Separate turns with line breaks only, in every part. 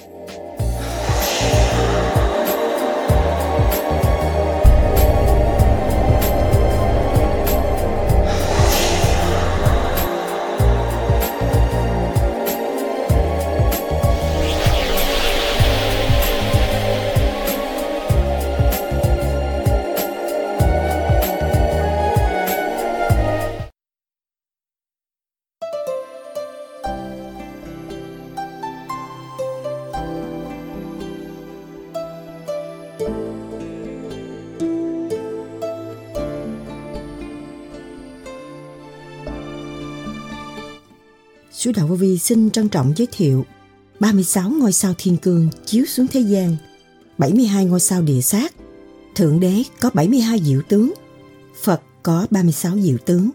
Sứ Đạo Vô Vi xin trân trọng giới thiệu 36 ngôi sao thiên cương chiếu xuống thế gian, 72 ngôi sao địa sát, Thượng Đế có 72 diệu tướng, Phật có 36 diệu tướng.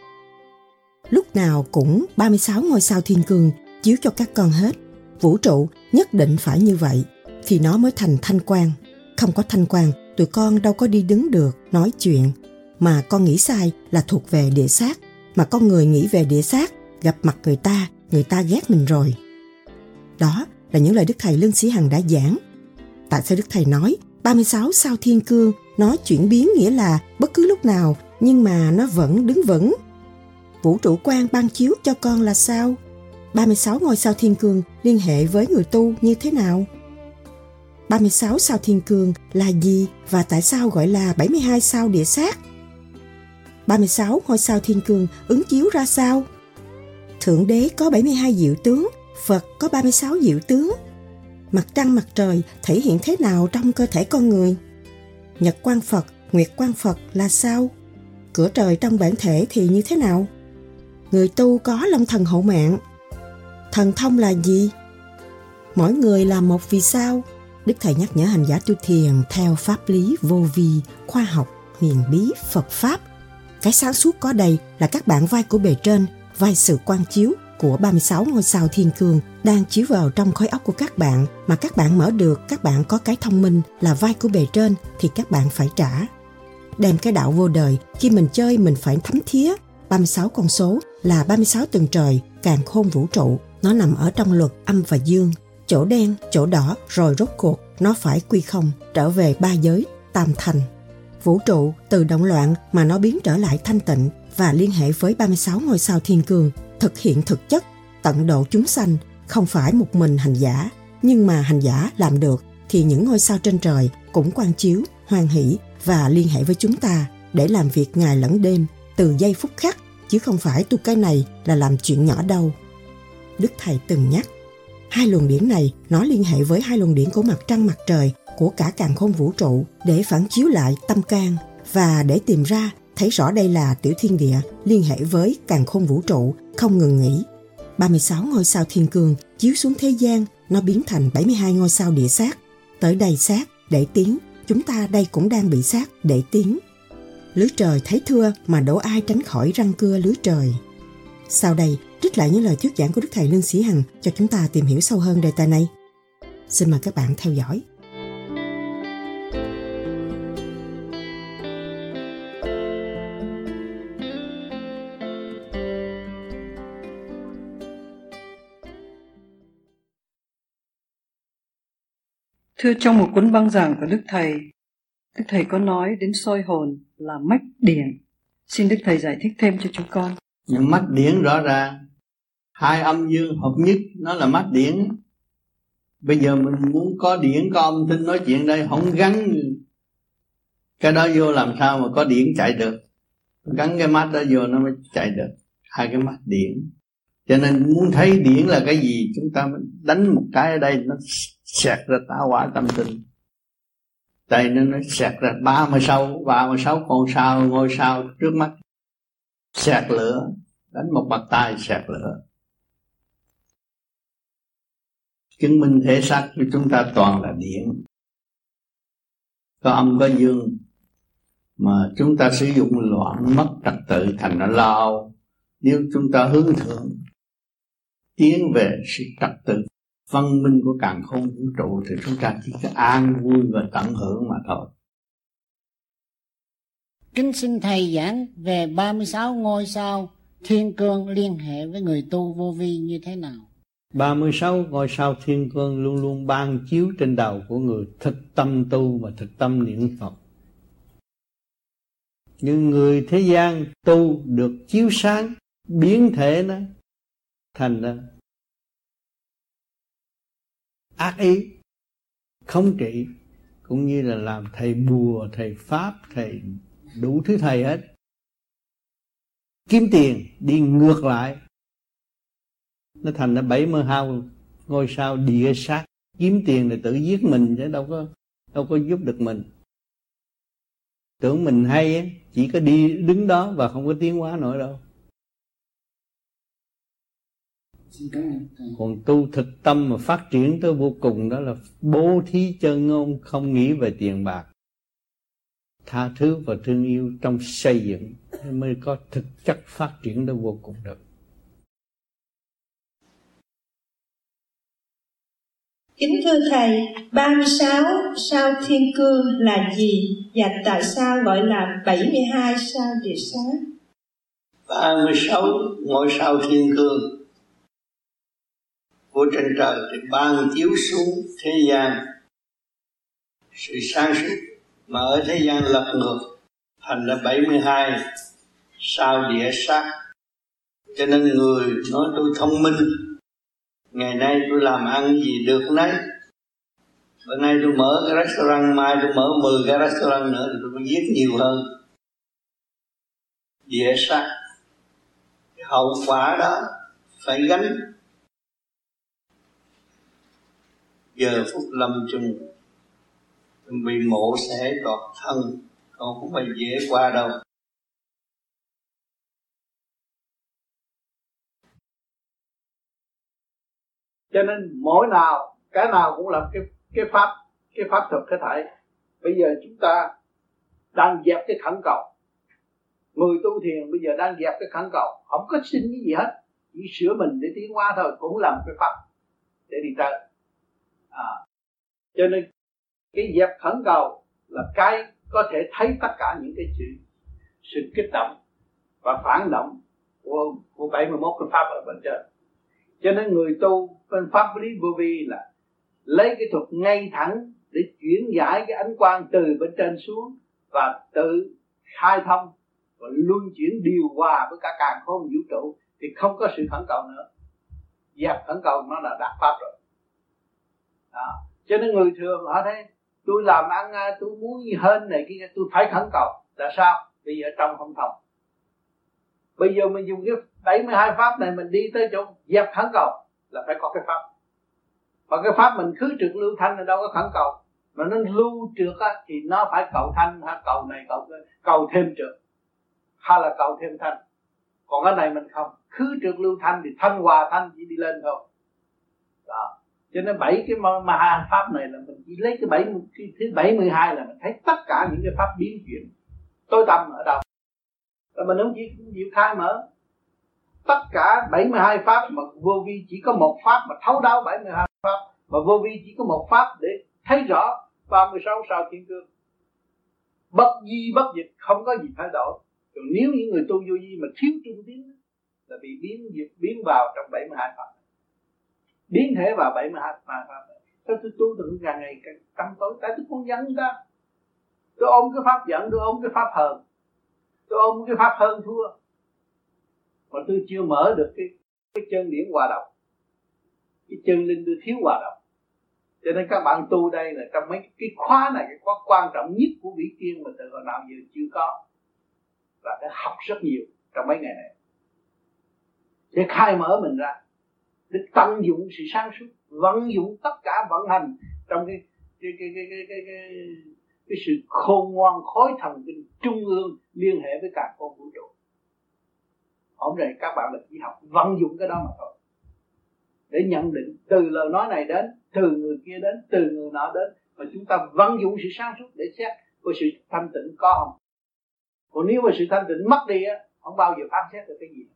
Lúc nào cũng 36 ngôi sao thiên cương chiếu cho các con hết. Vũ trụ nhất định phải như vậy thì nó mới thành thanh quan. Không có thanh quan, tụi con đâu có đi đứng được, nói chuyện. Mà con nghĩ sai là thuộc về địa sát. Mà con người nghĩ về địa sát, gặp mặt người ta ghét mình rồi. Đó là những lời Đức Thầy Lương Sĩ Hằng đã giảng. Tại sao Đức Thầy nói 36 sao thiên cương nó chuyển biến, nghĩa là bất cứ lúc nào nhưng mà nó vẫn đứng vững. Vũ trụ quan ban chiếu cho con là sao? 36 ngôi sao thiên cương liên hệ với người tu như thế nào? 36 sao thiên cương là gì và tại sao gọi là 72 sao địa sát? 36 ngôi sao thiên cương ứng chiếu ra sao? Thượng Đế có 72 diệu tướng, Phật có 36 diệu tướng. Mặt trăng mặt trời thể hiện thế nào trong cơ thể con người? Nhật quang Phật, Nguyệt quang Phật là sao? Cửa trời trong bản thể thì như thế nào? Người tu có long thần hộ mạng. Thần thông là gì? Mỗi người là một vì sao? Đức Thầy nhắc nhở hành giả tu thiền theo pháp lý vô vi, khoa học, huyền bí, Phật Pháp. Cái sáng suốt có đây là các bạn vai của bề trên, vai sự quang chiếu của 36 ngôi sao thiên cương đang chiếu vào trong khối óc của các bạn, mà các bạn mở được, các bạn có cái thông minh là vai của bề trên thì các bạn phải trả. Đem cái đạo vô đời, khi mình chơi mình phải thấm thía. 36 con số là 36 tầng trời, càn khôn vũ trụ, nó nằm ở trong luật âm và dương, chỗ đen, chỗ đỏ, rồi rốt cuộc nó phải quy không, trở về ba giới, tam thành. Vũ trụ từ động loạn mà nó biến trở lại thanh tịnh và liên hệ với 36 ngôi sao thiên cương, thực hiện thực chất, tận độ chúng sanh, không phải một mình hành giả. Nhưng mà hành giả làm được thì những ngôi sao trên trời cũng quang chiếu, hoan hỷ và liên hệ với chúng ta để làm việc ngày lẫn đêm, từ giây phút khắc, chứ không phải tu cái này là làm chuyện nhỏ đâu. Đức Thầy từng nhắc, hai luồng điển này nó liên hệ với hai luồng điển của mặt trăng mặt trời, của cả càn khôn vũ trụ để phản chiếu lại tâm can và để tìm ra thấy rõ đây là tiểu thiên địa liên hệ với càn khôn vũ trụ không ngừng nghỉ. 36 ngôi sao thiên cương chiếu xuống thế gian, nó biến thành 72 ngôi sao địa sát. Tới đây sát để tiến, chúng ta đây cũng đang bị sát để tiến. Lưới trời thấy thưa mà đổ ai tránh khỏi răng cưa lưới trời. Sau đây trích lại những lời thuyết giảng của Đức Thầy Lương Sĩ Hằng cho chúng ta tìm hiểu sâu hơn đề tài này. Xin mời các bạn theo dõi.
Thưa, trong một cuốn băng giảng của Đức Thầy có nói đến soi hồn là mách điển. Xin Đức Thầy giải thích thêm cho chúng con.
Nhưng mách điển rõ ràng, hai âm dương hợp nhất nó là mách điển. Bây giờ mình muốn có điển, có âm thanh nói chuyện đây, không gắn cái đó vô làm sao mà có điển chạy được. Gắn cái mắt đó vô nó mới chạy được. Hai cái mắt điển. Cho nên muốn thấy điển là cái gì, chúng ta đánh một cái ở đây nó xẹt ra tạo hóa tâm tinh. Đây nó xẹt ra 36 con sao, ngôi sao trước mắt. Xẹt lửa, đánh một bạt tay xẹt lửa. Chứng minh thể xác của chúng ta toàn là điển. Có âm có dương. Mà chúng ta sử dụng loạn mất trật tự thành nó lao. Nếu chúng ta hướng thượng, tiến về sự trật tự văn minh của càn khôn vũ trụ thì chúng ta chỉ có an vui và tận hưởng mà thôi.
Kính xin Thầy giảng về 36 ngôi sao thiên cương liên hệ với người tu vô vi như thế nào?
36 ngôi sao thiên cương luôn luôn ban chiếu trên đầu của người thực tâm tu và thực tâm niệm Phật. Nhưng người thế gian tu được chiếu sáng, biến thể nó thành ra ác ý, không trị, cũng như là làm thầy bùa, thầy pháp, thầy đủ thứ thầy hết. Kiếm tiền đi ngược lại, nó thành ra 72 ngôi sao địa sát. Kiếm tiền là tự giết mình chứ đâu có giúp được mình. Tưởng mình hay á, chỉ có đi đứng đó và không có tiến hóa nổi đâu. Còn tu thực tâm mà phát triển tới vô cùng, đó là bố thí chân ngôn, không nghĩ về tiền bạc, tha thứ và thương yêu trong xây dựng, mới có thực chất phát triển tới vô cùng được.
Kính thưa Thầy, 36 sao thiên cương là gì và tại sao gọi là 72 sao địa sát?
36 ngôi sao thiên cương của trên trời thì ban chiếu xuống thế gian sự sáng suốt, mà ở thế gian lật ngược thành ra 72 sao địa sát. Cho nên người nói tôi thông minh, ngày nay tôi làm ăn gì được nấy, bữa nay tôi mở cái restaurant, mai tôi mở 10 cái restaurant nữa thì tôi có giết nhiều hơn. Địa sát, hậu quả đó phải gánh. Giờ phút lâm chung bị mổ xẻ toàn thân, còn không phải dễ qua đâu.
Cho nên mỗi nào cái nào cũng là cái pháp thực cái thể. Bây giờ chúng ta đang dẹp cái khẩn cầu. Người tu thiền bây giờ đang dẹp cái khẩn cầu, không có xin cái gì hết, chỉ sửa mình để tiến hóa thôi, cũng làm cái pháp để đi tới. Cho nên cái dẹp khẩn cầu là cái có thể thấy tất cả những cái sự kích động và phản động của 71 cái pháp ở bên trên. Cho nên người tu bên pháp lý vô vi là lấy cái thuật ngay thẳng để chuyển giải cái ánh quang từ bên trên xuống và tự khai thông và luân chuyển điều hòa với cả càn khôn vũ trụ, thì không có sự khẩn cầu nữa. Dẹp khẩn cầu nó là đạt pháp rồi. Cho nên người thường họ thấy tôi làm ăn, tôi muốn gì hơn này kia, tôi phải khẩn cầu. Là sao? Bây giờ trong không thông. Bây giờ mình dùng cái 72 pháp này, mình đi tới chỗ dẹp khẩn cầu là phải có cái pháp. Và cái pháp mình khứ trượt lưu thanh là đâu có khẩn cầu, mà nó lưu trượt á, thì nó phải cầu thanh, hay cầu này cầu thêm trượt, hay là cầu thêm thanh. Còn cái này mình không, khứ trượt lưu thanh thì thanh hòa thanh chỉ đi lên thôi. Đó. Cho nên 7 cái ma pháp này là mình chỉ lấy cái thứ 72 là mình thấy tất cả những cái pháp biến chuyển tối tâm ở đâu. Và mình không chịu khai mở. Tất cả 72 pháp mà vô vi chỉ có một pháp mà thấu đáo 72 pháp, mà vô vi chỉ có một pháp để thấy rõ 36 sao thiên cương. Bất di bất dịch, không có gì thay đổi. Còn nếu những người tu vô vi mà thiếu trung tiến là bị biến vào trong 72 pháp, biến thể vào 72 pháp. Tôi tu từng càng ngày càng tâm tối, tại tôi không dẫn ra. Tôi ôm cái pháp giận, tôi ôm cái pháp hờn, tôi ôm cái pháp hơn thua, mà tôi chưa mở được cái chân điển hòa đồng, cái chân linh tôi thiếu hòa đồng. Cho nên các bạn tu đây là trong mấy cái khóa này, cái khóa quan trọng nhất của vĩ tiên mà từ hồi nào giờ chưa có, và phải học rất nhiều trong mấy ngày này để khai mở mình ra, để tận dụng sự sáng suốt, vận dụng tất cả vận hành trong cái sự khôn ngoan khối thần kinh trung ương liên hệ với cả con vũ trụ. Hôm nay các bạn là chỉ học vận dụng cái đó mà thôi, để nhận định từ lời nói này đến, từ người kia đến, từ người nọ đến, mà chúng ta vận dụng sự sáng suốt để xét coi sự thanh tịnh có không. Còn nếu mà sự thanh tịnh mất đi á, không bao giờ phán xét được cái gì.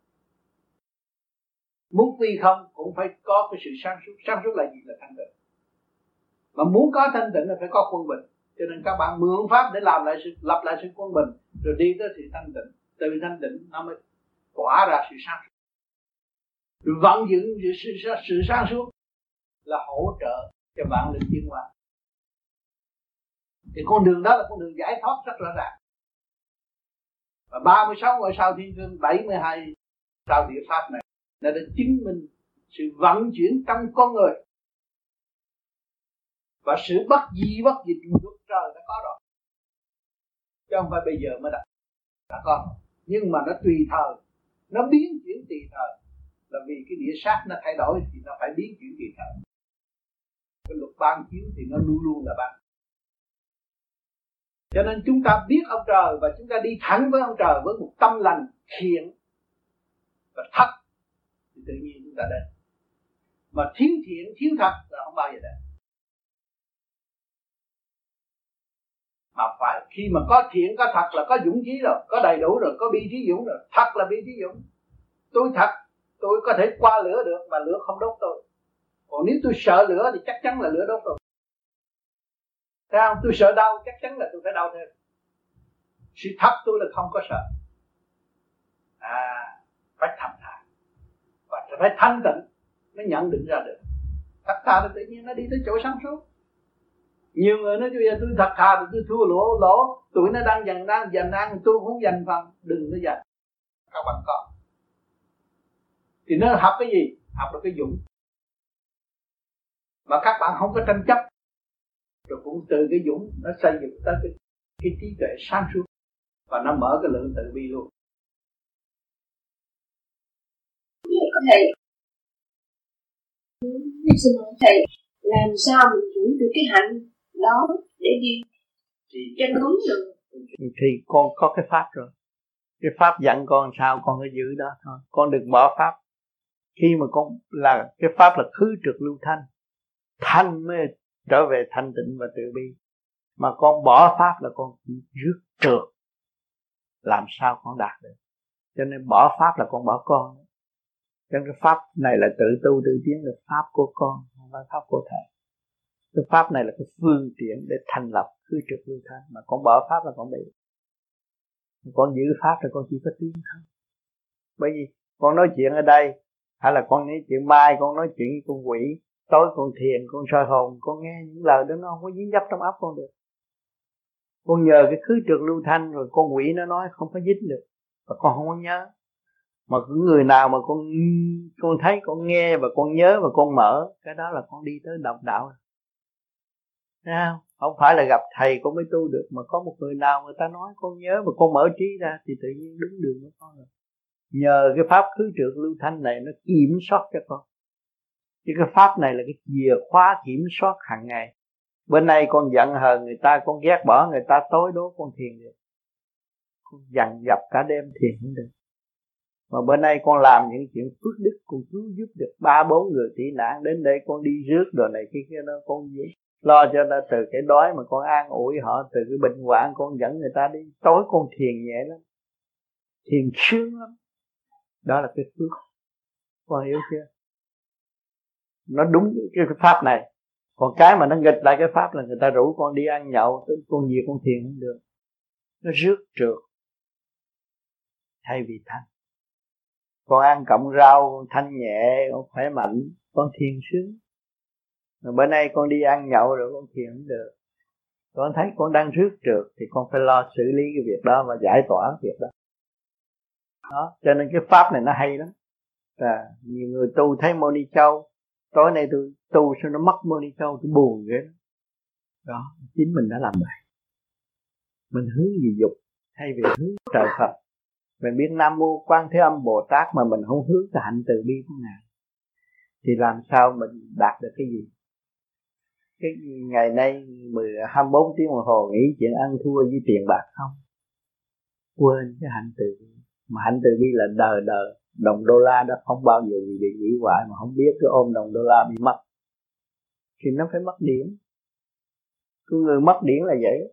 Muốn phi không cũng phải có cái sự sáng suốt. Sáng suốt là gì? Là thanh tịnh. Mà muốn có thanh tịnh là phải có quân bình. Cho nên các bạn mượn pháp để lập lại sự quân bình, rồi đi tới sự thanh tịnh. Từ thanh tịnh nó mới tỏa ra sự sáng suốt. vận dụng sự sáng suốt là hỗ trợ cho vạn linh tiến hóa. Thì con đường đó là con đường giải thoát rất rõ ràng. Và 36 ngôi sao thiên cương, 72 sao địa pháp này nó đã chứng minh sự vận chuyển trong con người. Và sự bất di bất dịch luật trời đã có rồi, chứ không phải bây giờ mới đã có. Nhưng mà nó tùy thời, nó biến chuyển tùy thời, là vì cái địa sát nó thay đổi thì nó phải biến chuyển tùy thời. Cái luật ban chiếu thì nó luôn luôn là ban. Cho nên chúng ta biết ông trời và chúng ta đi thẳng với ông trời với một tâm lành thiện và thật thì tự nhiên chúng ta đến. Mà thiếu thiện thiếu thật là không bao giờ đến. Mà phải khi mà có thiện có thật là có dũng khí rồi, có đầy đủ rồi, có bi trí dũng rồi. Thật là bi trí dũng. Tôi thật, tôi có thể qua lửa được mà lửa không đốt tôi. Còn nếu tôi sợ lửa thì chắc chắn là lửa đốt tôi. Thấy không? Tôi sợ đau chắc chắn là tôi phải đau thêm. Sự thật tôi là không có sợ. Phải thầm thà và phải thanh tịnh mới nhận định ra được. Thật thà thì tự nhiên nó đi tới chỗ sáng suốt. Nhiều người nói bây giờ tôi thật thà thì tôi thua lỗ, tụi nó đang dành ăn, tôi cũng dành phần, đừng có dành. Các bạn có. Thì nó học cái gì? Học được cái dũng. Mà các bạn không có tranh chấp, rồi cũng từ cái dũng nó xây dựng tới cái trí tuệ sáng suốt và nó mở cái lượng từ bi luôn.
Có thể xin hỏi thầy, làm sao mình giữ được cái hạnh đó để đi trên đúng đường?
Thì con có cái pháp rồi, cái pháp dặn con sao con phải giữ đó thôi, con đừng bỏ pháp. Khi mà con là cái pháp là khứ trượt lưu thanh mới trở về thanh tịnh và từ bi. Mà con bỏ pháp là con rước trượt, làm sao con đạt được? Cho nên bỏ pháp là con bỏ con. Cho nên cái pháp này là tự tu tự tiến, là pháp của con, không phải pháp của thầy. Cái pháp này là cái phương tiện để thành lập khứ trượt lưu thanh. Mà con bỏ pháp là con bị. Con giữ pháp thì con chỉ có tiến thôi. Bởi vì con nói chuyện ở đây, hay là con nói chuyện mai, con nói chuyện với con quỷ, tối con thiền, con soi hồn, con nghe những lời đó nó không có dính dấp trong óc con được. Con nhờ cái khứ trượt lưu thanh rồi con quỷ nó nói không có dính được, và con không có nhớ. Mà cái người nào mà con thấy, con nghe và con nhớ và con mở, cái đó là con đi tới độc đạo. Thấy không? Không phải là gặp thầy con mới tu được, mà có một người nào người ta nói con nhớ và con mở trí ra thì tự nhiên đứng đường của con rồi. Nhờ cái pháp khứ trượt lưu thanh này nó kiểm soát cho con. Chứ cái pháp này là cái chìa khóa kiểm soát hàng ngày. Bên này con giận hờn người ta, con ghét bỏ người ta, tối đố con thiền được. Con dằn dập cả đêm thiền không được. Mà bên này con làm những chuyện phước đức, con cứu giúp được 3-4 người tị nạn đến đây, con đi rước đồ này kia đó, con lo cho nó từ cái đói mà con an ủi họ, từ cái bệnh hoạn con dẫn người ta đi. Tối con thiền nhẹ lắm, thiền sướng lắm. Đó là cái phước. Con hiểu chưa? Nó đúng cái pháp này. Còn cái mà nó nghịch lại cái pháp là người ta rủ con đi ăn nhậu, con gì con thiền không được. Nó rước trượt thay vì thanh. Con ăn cọng rau, con thanh nhẹ, con khỏe mạnh, con thiền sướng. Rồi bữa nay con đi ăn nhậu rồi con thiền không được. Con thấy con đang rước trượt thì con phải lo xử lý cái việc đó và giải tỏa cái việc đó. Đó, cho nên cái pháp này nó hay lắm. Nhiều người tu thấy Moni Châu, tối nay tôi tu sao nó mất Moni Châu, tôi buồn ghê đó. Đó, chính mình đã làm vậy. Mình hướng về dục thay vì hướng trời Phật. Mình biết Nam Mô Quan Thế Âm Bồ Tát mà mình không hướng cái hạnh từ bi của Ngài, thì làm sao mình đạt được cái gì? Cái ngày nay 24 tiếng đồng hồ nghĩ chuyện ăn thua với tiền bạc không? Quên cái hạnh từ bi. Mà hạnh từ bi là đời đời. Đồng đô la đó không bao giờ bị hủy hoại mà không biết cái ôm đồng đô la bị mất. Thì nó phải mất điểm. Cái người mất điểm là vậy.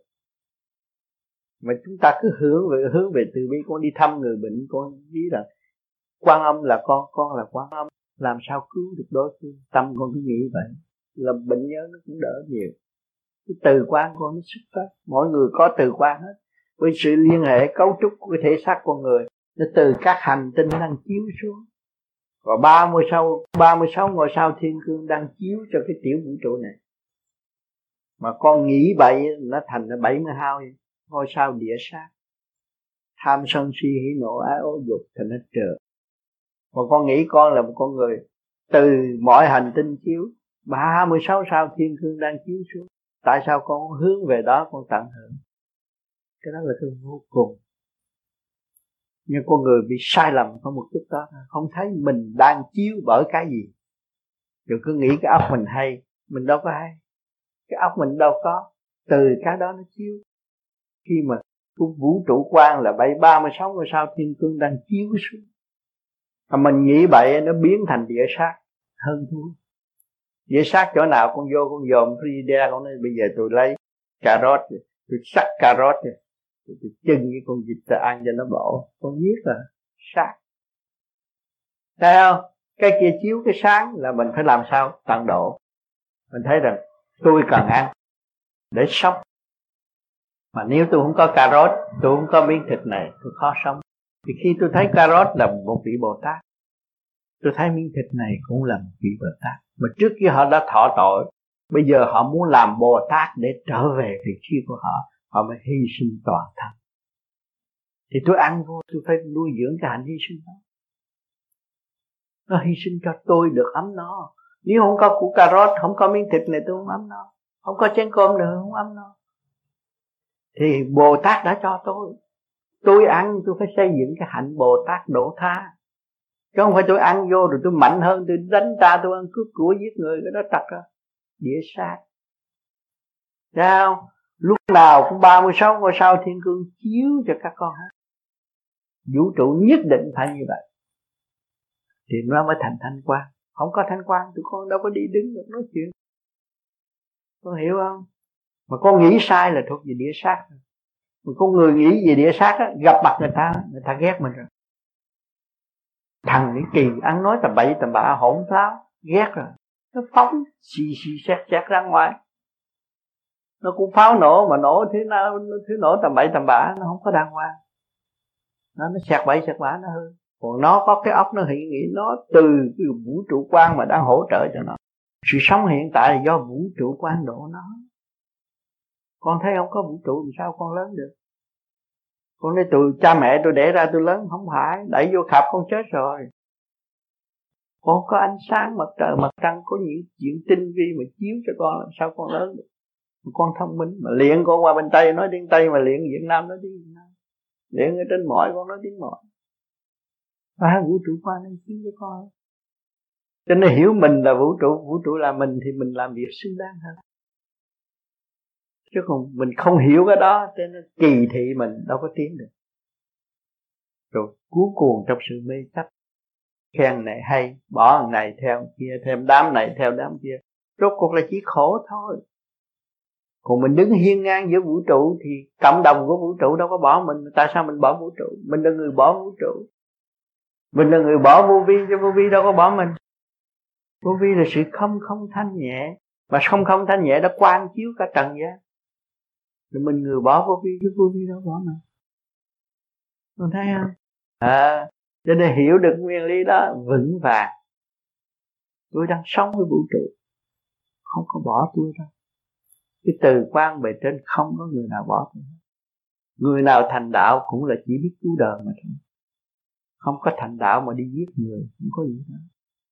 Mà chúng ta cứ hướng về từ bi. Con đi thăm người bệnh, con biết rằng Quan Âm là con là Quan Âm, làm sao cứu được đối phương. Tâm con cứ nghĩ vậy là bệnh nhớ nó cũng đỡ nhiều. Cái từ quan con nó xuất phát. Mỗi người có từ quan hết. Với sự liên hệ cấu trúc của thể xác con người, nó từ các hành tinh đang chiếu xuống. Và 36 ngôi sao thiên cương đang chiếu cho cái tiểu vũ trụ này. Mà con nghĩ bậy nó thành là 72 ngôi sao địa sát. Tham sân si hỉ nộ ái ố dục thành hết trời. Mà con nghĩ con là một con người từ mọi hành tinh chiếu, 36 sao thiên cương đang chiếu xuống. Tại sao con hướng về đó con tận hưởng? Cái đó là cái vô cùng. Nhưng con người bị sai lầm có một chút đó, không thấy mình đang chiếu bởi cái gì. Rồi cứ nghĩ cái óc mình hay, mình đâu có hay. Cái óc mình đâu có, từ cái đó nó chiếu. Khi mà cái vũ trụ quang là 36 ngôi sao thiên cương đang chiếu xuống, mà mình nghĩ bậy nó biến thành địa sát hơn thua. Địa sát chỗ nào con vô con dòm Frida, con nói bây giờ tôi lấy cà rốt, tôi sắc cà rốt, tôi chưng với con vịt ta ăn cho nó bổ. Con biết là sát. Thấy không? Cái kia chiếu cái sáng là mình phải làm sao tận độ. Mình thấy rằng tôi cần ăn để sống. Mà nếu tôi không có cà rốt, tôi không có miếng thịt này, tôi khó sống. Thì khi tôi thấy cà rốt là một vị Bồ Tát, tôi thấy miếng thịt này cũng là một vị Bồ Tát. Mà trước kia họ đã thọ tội, bây giờ họ muốn làm Bồ Tát để trở về vị trí của họ, họ mới hy sinh toàn thân. Thì tôi ăn vô, tôi phải nuôi dưỡng cái hạnh hy sinh đó. Nó hy sinh cho tôi được ấm no. Nếu không có củ cà rốt, không có miếng thịt này tôi không ấm no. Không có chén cơm nữa không ấm no. Thì Bồ Tát đã cho tôi. Tôi ăn tôi phải xây dựng cái hạnh Bồ Tát độ tha. Chứ không phải tôi ăn vô rồi tôi mạnh hơn, tôi đánh ta, tôi ăn cướp của giết người, cái đó trật ra. Địa sát. Sao? Lúc nào cũng 36 ngôi sao thiên cương chiếu cho các con hết. Vũ trụ nhất định phải như vậy. Thì nó mới thành thanh quan. Không có thanh quan tụi con đâu có đi đứng được nói chuyện. Con hiểu không? Mà con nghĩ sai là thuộc về địa sát. Mà con người nghĩ về địa sát á, gặp mặt người ta ghét mình rồi. Thằng Mỹ Kỳ ăn nói tầm bậy tầm bạ hỗn tháo, ghét rồi. Nó phóng xì xét ra ngoài. Nó cũng pháo nổ mà nổ thứ nổ tầm bậy tầm bạ, nó không có đàng hoàng. Nó sẹt bậy sẹt bạ nó hư. Còn nó có cái óc nó hiện nghĩ nó từ cái vũ trụ quan mà đang hỗ trợ cho nó. Sự sống hiện tại là do vũ trụ quan độ nó. Con thấy không có vũ trụ làm sao con lớn được? Con nói cha mẹ tôi đẻ ra tôi lớn, không phải, đẩy vô khạp con chết rồi. Con có ánh sáng mặt trời mặt trăng, có những chuyện tinh vi mà chiếu cho con, làm sao con lớn được? Con thông minh mà luyện con qua bên Tây nói tiếng Tây, mà luyện Việt Nam nói tiếng Việt Nam, luyện ở trên mỏi con nói tiếng mỏi. Và vũ trụ quan nên chiếu cho con. Cho nên hiểu mình là vũ trụ là mình thì mình làm việc xứng đáng hơn. Chứ còn mình không hiểu cái đó, cho nên kỳ thị mình đâu có tiến được. Rồi cuối cùng trong sự mê chấp, khen này hay, bỏ thằng này theo kia, thêm đám này theo đám kia, rốt cuộc là chỉ khổ thôi. Còn mình đứng hiên ngang giữa vũ trụ thì cộng đồng của vũ trụ đâu có bỏ mình. Tại sao mình bỏ vũ trụ? Mình là người bỏ vũ trụ. Mình là người bỏ vô vi, cho vô vi đâu có bỏ mình. Vô vi là sự không thanh nhẹ, mà không thanh nhẹ đã quang chiếu cả trần gian. Rồi mình người bỏ vô vi, chứ vô vi đâu bỏ mình. Con thấy không? Cho nên hiểu được nguyên lý đó vững vàng. Tôi đang sống với vũ trụ, không có bỏ tôi đâu. Cái từ quan bề trên không có người nào bỏ tôi. Người nào thành đạo cũng là chỉ biết cứu đời mà thôi. Không có thành đạo mà đi giết người, không có gì hết.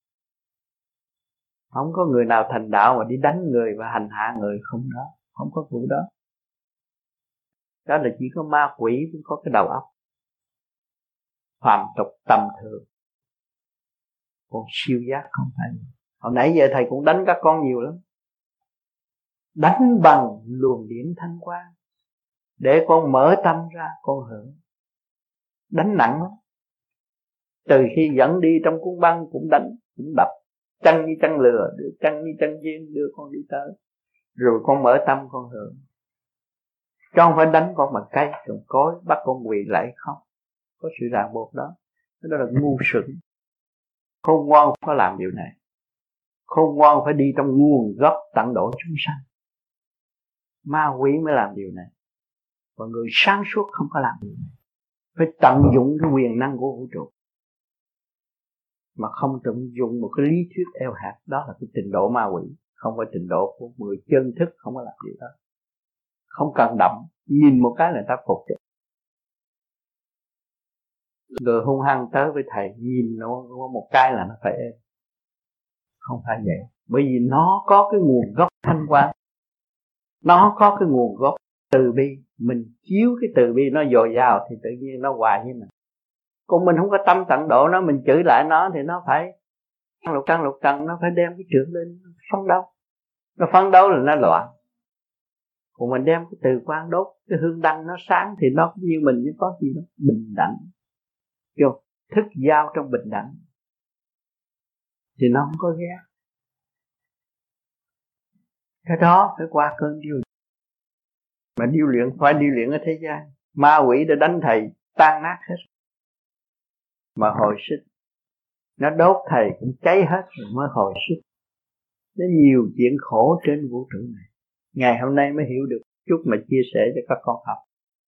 Không có người nào thành đạo mà đi đánh người và hành hạ người, không đó, không có vụ đó. Đó là chỉ có ma quỷ mới có cái đầu óc phàm tục tầm thường. Còn siêu giác không phải. Hồi nãy giờ thầy cũng đánh các con nhiều lắm. Đánh bằng luồng điển thanh quang để con mở tâm ra con hưởng. Đánh nặng lắm. Từ khi dẫn đi trong cuốn băng cũng đánh, cũng đập, chân như chân lừa, chân như chân duyên đưa con đi tới. Rồi con mở tâm con hưởng. Chứ không phải đánh con bằng cây, rồi cối, bắt con quỳ lại không. Có sự ràng buộc đó. Đó là ngu xuẩn. Khôn ngoan không có làm điều này. Khôn ngoan phải đi trong nguồn gốc tận độ chúng sanh. Ma quỷ mới làm điều này. Và người sáng suốt không có làm điều này. Phải tận dụng cái quyền năng của vũ trụ. mà không dùng một cái lý thuyết eo hẹp, đó là cái trình độ ma quỷ, không phải trình độ của người chân thức, không có làm gì đó. Không cần động, nhìn một cái là ta phục chứ. Người hung hăng tới với thầy, nhìn nó một cái là nó phải êm. Không phải vậy, bởi vì nó có cái nguồn gốc thanh quan, nó có cái nguồn gốc từ bi. Mình chiếu cái từ bi nó dồi dào thì tự nhiên nó hòa với mình. Còn mình không có tâm tận độ nó, mình chửi lại nó thì nó phải lục trăng, nó phải đem cái trượng lên phấn đấu. Nó phấn đấu là nó loạn. Còn mình đem cái từ quan đốt, cái hương đăng nó sáng thì nó cũng như mình, chứ có gì đó bình đẳng. Vô thức giao trong bình đẳng thì nó không có ghét. Cái đó phải qua cơn điêu luyện. Mà điêu luyện phải điêu luyện ở thế gian. Ma quỷ đã đánh thầy tan nát hết, mà hồi sinh. Nó đốt thầy cũng cháy hết rồi mới hồi sinh. Nó nhiều chuyện khổ trên vũ trụ này. Ngày hôm nay mới hiểu được chút mà chia sẻ cho các con học.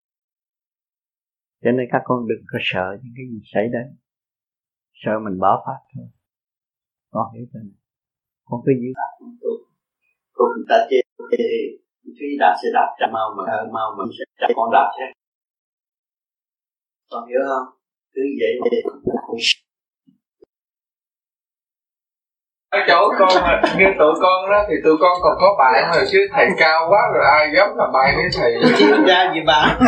Cho nên các con đừng có sợ những cái gì xảy đến. Sợ mình bỏ pháp thôi. Con hiểu chưa? Con cứ giữ.
Còn người ta chê khi đạp sẽ đạp ra mau mà sẽ đạp con đạp thế. Con hiểu không? Cứ vậy để
ở chỗ con như tụi con đó thì tụi con còn có bạn rồi, chứ thầy cao quá rồi ai dám làm bạn với thầy.
Chứ ra gì bạn.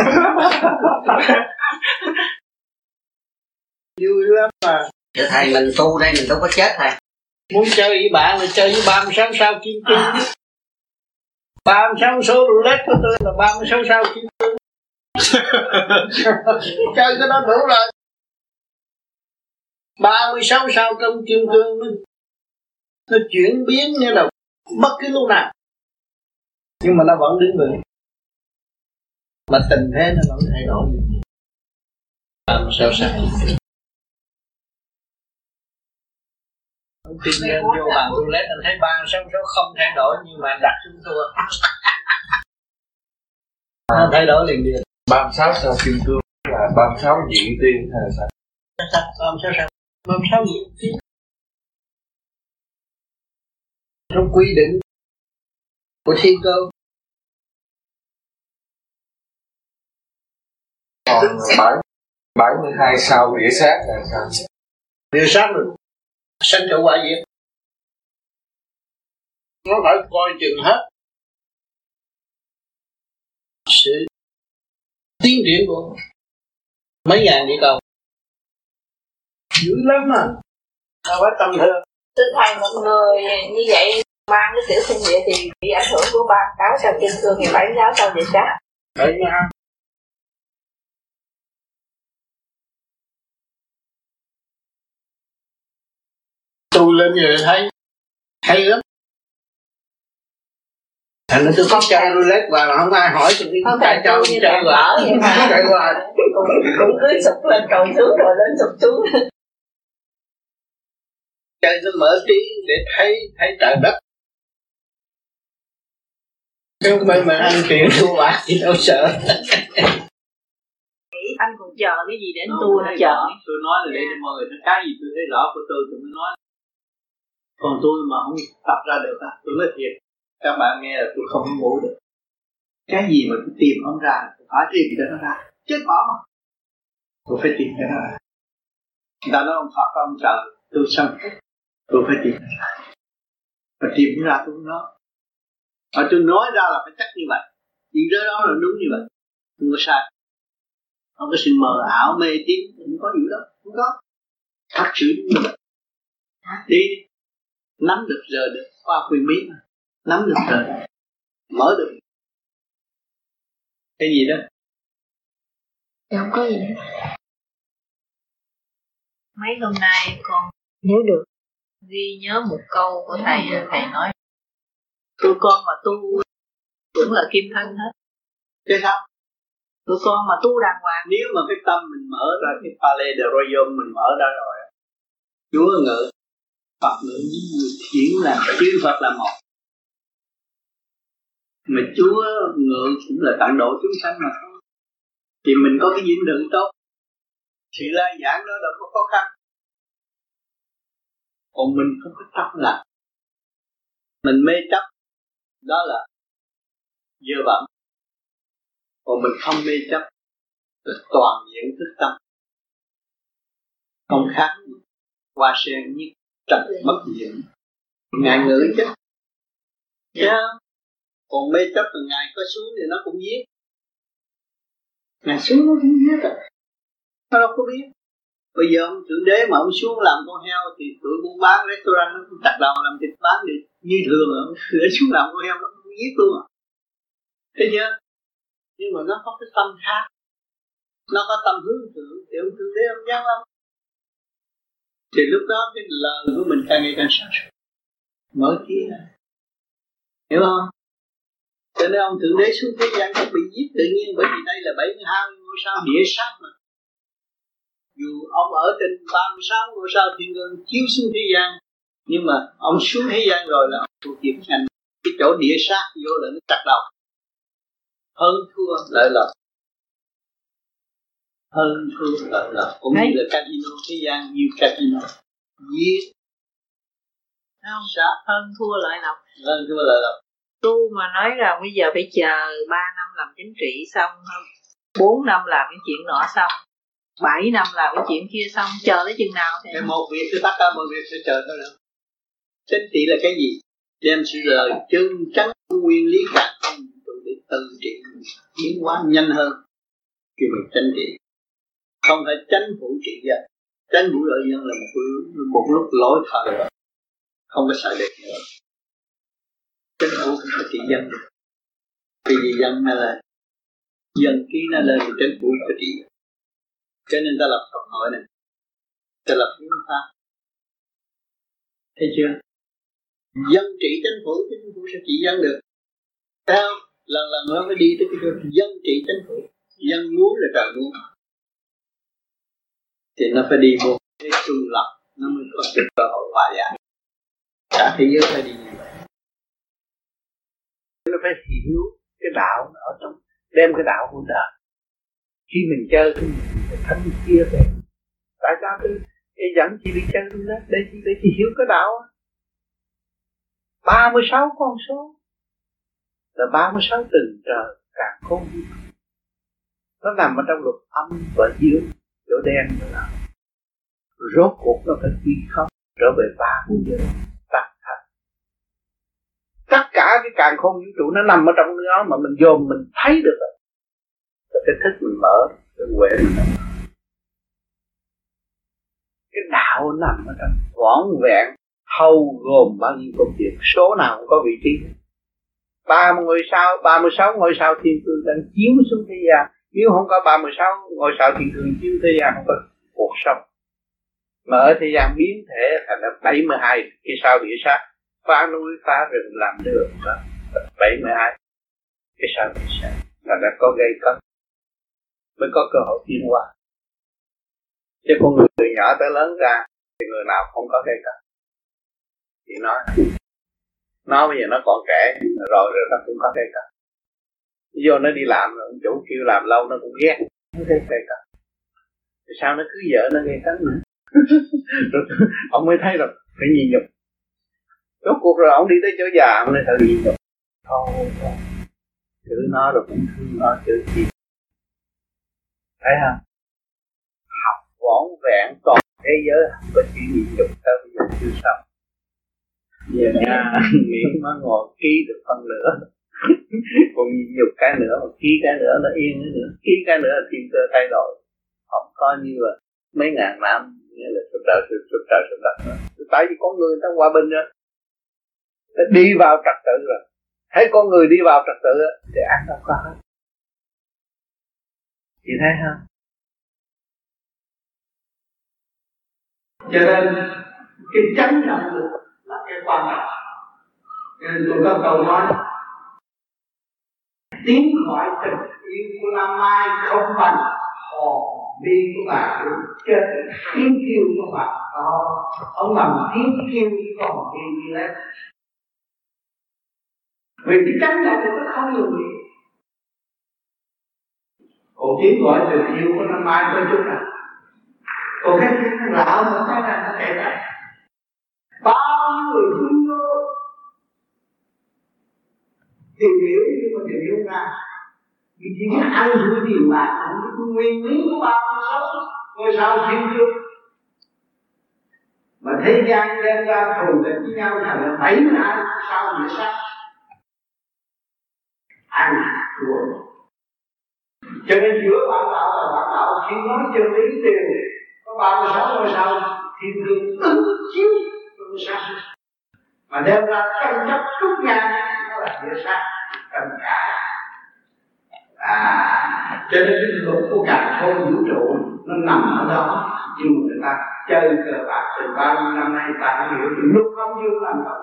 Vui lắm mà.
Chứ thầy mình tu đây mình đâu có chết thầy.
Muốn chơi với bạn là chơi với 36 sao kim cương. 36 số roulette của tôi là 36 sao kim cương. Chơi cái đó đủ rồi. 36 sao trong kim cương nó chuyển biến như là bất cứ lúc nào, nhưng mà nó vẫn đứng vững. Mà tình thế nó vẫn thay đổi. Sao sao? Tuy nhiên vô bàn roulette anh thấy 36 số không thay đổi, nhưng mà đặt xuống thua. Nó thay đổi liền liền.
36 sao kim cương là 36 diện tiên hay là sao?
36 sao? 36 diện tiên. Trong quy định của thiên cơ.
Còn 72 sao địa sát là sao?
Địa sát rồi sanh trở quả diệt. Nó phải coi chừng hết sự tiến triển của mấy ngàn địa cầu. Dữ lắm mà. Sao phải tâm thường.
Thưa thầy, một người như vậy mang cái tiểu sinh địa thì bị ảnh hưởng của 36 sao kim cương thì 76 sao địa sát.
Đấy nha. Tu lên rồi thấy hay lắm. Thành ra tôi có chơi roulette và không ai hỏi tôi đi chạy cho chơi qua. Chạy qua.
Cũng cứ sụp lên cầu xuống rồi lên sụp xuống.
Chơi tôi mở trí để thấy trời đất. Nếu mà ăn tiền thua bạc thì đâu sợ.
Anh còn chờ cái gì để anh tu nữa chờ.
Tôi nói là để cho mọi người thấy cái gì tôi thấy rõ của tôi mới nói. Còn tôi mà không tập ra được á, tôi nói thiệt, các bạn nghe là tôi không ngủ được. Cái gì mà tôi tìm không ra, tôi phải tìm cho nó ra, chết bỏ mà. Tôi phải tìm cho nó ra. Người ta nói ông Phật ông trời, tôi sân tôi phải tìm nó ra. Và tìm ra tôi nói. Và tôi nói ra là phải chắc như vậy. Chuyện đó là đúng như vậy, không có sai. Không có sự mờ ảo mê tín, không có gì đó, không có. Thật sự như vậy. Đi. Nắm được giờ được, qua quyền bí mà. Nắm được giờ được, mở được. Cái gì đó?
Không có gì hết. Mấy hôm nay con nhớ được, ghi nhớ một câu của thầy. Thầy nói tụi con mà tu cũng là kim thân hết.
Thế sao?
Tụi con mà tu đàng hoàng.
Nếu mà cái tâm mình mở ra, cái Palais de Royaume mình mở ra rồi, Chúa ngự, Phật ngự, chuyển là chư Phật là một. Mà Chúa ngự cũng là tận độ chúng sanh mà thôi. Thì mình có cái dinh đường tốt, thì la giảng đó đâu có khó khăn. Còn mình không có chấp là mình mê chấp, đó là dơ bẩn. Còn mình không mê chấp là toàn diện thức tâm, không khác hoa sen như trật bất diệt. Ngài ngữ chứ, còn mê chấp từ Ngài có xuống thì nó cũng giết. Ngài xuống nó cũng giết rồi, nó đâu có biết. Bây giờ ông Thượng Đế mà ông xuống làm con heo thì tụi buôn bán restaurant nó cũng chặt đầu làm thịt bán đi như thường. Ông sửa xuống làm con heo nó cũng giết luôn à. Thấy chưa? Nhưng mà nó có cái tâm khác, nó có tâm hướng thượng thì ông Thượng Đế ông giáng lâm. Thì lúc đó cái lời của mình càng ngày càng sáng suốt, mở kia, hiểu không? Cho nên ông Thượng Đế xuống thế gian không bị giết tự nhiên, bởi vì đây là 72 ngôi sao địa sát mà. Dù ông ở trên 36 ngôi sao thiên đường chiếu xuống thế gian, nhưng mà ông xuống thế gian rồi là ông thuộc về ngành cái chỗ địa sát vô là nó chặt đầu. Hơn thua lợi lộc, hơn thua lợi lộc, cũng như là casino thế gian, như casino giết
không sát, hơn thua lợi lộc.
Hơn thua lợi lộc.
Tu mà nói rằng bây giờ phải chờ 3 năm làm chính trị xong, 4 năm làm cái chuyện nọ xong, 7 năm làm cái chuyện kia xong, chờ tới chừng nào thế?
Cái một việc thì tất cả mọi việc sẽ chờ thôi nữa. Chính trị là cái gì? Đem sự lời chân chắn nguyên lý cả không để từ trị biến hóa nhanh hơn khi mình tranh trị. Không phải tranh phủ trị dân. Tranh phủ lợi dân là một lúc lỗi thời rồi, không có xài được nữa. Tranh phủ không có trị dân được. Vì dân nó là dân ký nó lên thì tranh phủ có trị. Cho nên ta lập Phật hội này, ta lập hiến pháp. Thấy chưa? Dân trị chính phủ sẽ trị dân được. Sao? Lần nó mới đi tới cái chỗ dân trị chính phủ. Dân muốn là trời muốn. Thì nó phải đi vô cái trung lập, nó mới có được cơ hội hòa giải. Cả thế giới phải đi như vậy.
Nó phải hiểu cái đạo ở trong, đem cái đạo của đời. Khi mình chơi thì mình phải thấm chia về. Tại sao tôi dẫn chị đi chơi luôn đó, để chị hiểu cái đạo. 36 con số là 36 tầng trời càng khôn. Nó nằm ở trong luật âm và dương, chỗ đen đó là rốt cuộc nó phải quy không trở về 3 ngôi giới tạc thật. Tất cả cái càng khôn vũ trụ nó nằm ở trong đó mà mình dồn mình thấy được rồi. Cái thức mình mở, cái huệ mình mở. Cái đạo nằm ở trong vỏn vẹn, hầu gồm bao nhiêu công việc, số nào cũng có vị trí. 36 ngôi sao thiên cương đang chiếu xuống thế gian. Nếu không có 36 ngôi sao thiên cương chiếu thế gian, không có cuộc sống. Mà ở thế gian biến thể thành 72 cái sao địa sát, phá núi phá rừng làm đường đó. 72 cái sao địa sát là đã có gây cấn, mới có cơ hội tiến hóa. Chứ con người từ nhỏ tới lớn ra thì người nào không có gây cấn. Thì nó bây giờ nó còn trẻ rồi nó cũng có gây cấn. Vô nó đi làm rồi, chủ kêu làm lâu nó cũng ghét, nó gây cấn. Thì sao nó cứ vợ nó gây cấn nữa? Rồi ông mới thấy rồi phải nhịn nhục. Rốt cuộc rồi ông đi tới chỗ già ông mới thử nhịn nhục. Thôi chữ nó rồi cũng thương nó chữ gì. Thấy không? Học vỏn vẹn toàn thế giới không có chữ nhịn nhục tới bây giờ chưa xong. Giờ nha, miễn nó ngồi ký được phần nữa. Còn nhịn nhục cái nữa, mà ký cái nữa nó yên nữa. Ký cái nữa thiên cơ thay đổi. Không có như là mấy ngàn năm nghĩa là sụp đổ nữa. Tại vì con người ta hòa bình rồi, ta đi vào trật tự rồi. Thấy con người đi vào trật tự thì ăn đâu có hết. Chị thấy không? Cho nên cái chánh động lực là cái quan trọng. Nên tôi có câu nói tiếng gọi tình yêu của Nam Mai không bằng hò đi của bà chết tiếng kêu của bà ông bằng tiếng kêu còn đi lên. Vì cái chánh động lực nó không dùng gì. Còn tiếng gọi tình yêu của Nam Mai có chút nào. Còn cái tiếng thằng lão nó thấy là nó kể lại. người thương vô tìm hiểu, nhưng mà tìm hiểu ra vì chỉ biết ăn thua tiền bạc, không biết nguyên lý của 36 ngôi sao thiên dương. Mà thế gian đem ra thù địch với nhau thành là 72 sao địa sát. Ăn thua. Cho nên giữa bạn đạo và bạn đạo khi nói chân lý đều có 36 ngôi sao thiên dương ứng chiếu ngôi sao. Mà đem ra tranh chấp chút ngang nó là địa sát tất cả. Cho nên cái luật của cả khối vũ trụ nó nằm ở đó, nhưng mà người ta chơi cờ bạc từ bao nhiêu năm nay ta không hiểu thì lúc không dương làm sao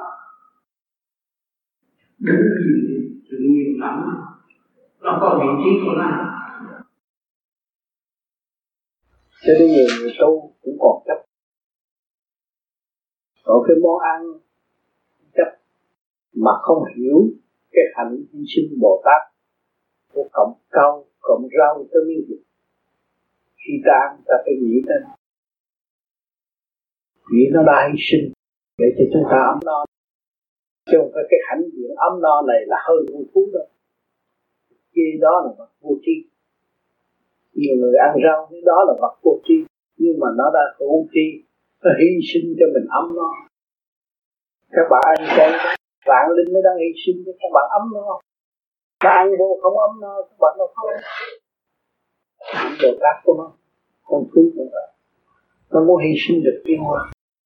đứng gì tự nhiên lắm, nó có vị trí của nó.
Cho nên nhiều người tu cũng còn chấp, có cái món ăn chấp mà không hiểu cái hạnh hy sinh Bồ Tát của cộng cau, cộng rau tới miếng thịt. Khi ta ăn ta phải nghĩ đến vì nó đã hy sinh để cho chúng ta ấm no, chứ không phải cái hạnh diện ấm no này là hơn con thú đâu. Khi đó là vật vô tri. Nhiều người ăn rau cái đó là vật vô tri, nhưng mà nó đã vô tri, nó hy sinh cho mình ấm no. Các bạn ăn chay, vạn linh nó đang hy sinh cho các bạn ấm no. Nó ăn vô không ấm no, các bạn đâu không. Hạnh Bồ Tát của nó, con thú cũng vậy. Nó muốn hy sinh được tiến hóa.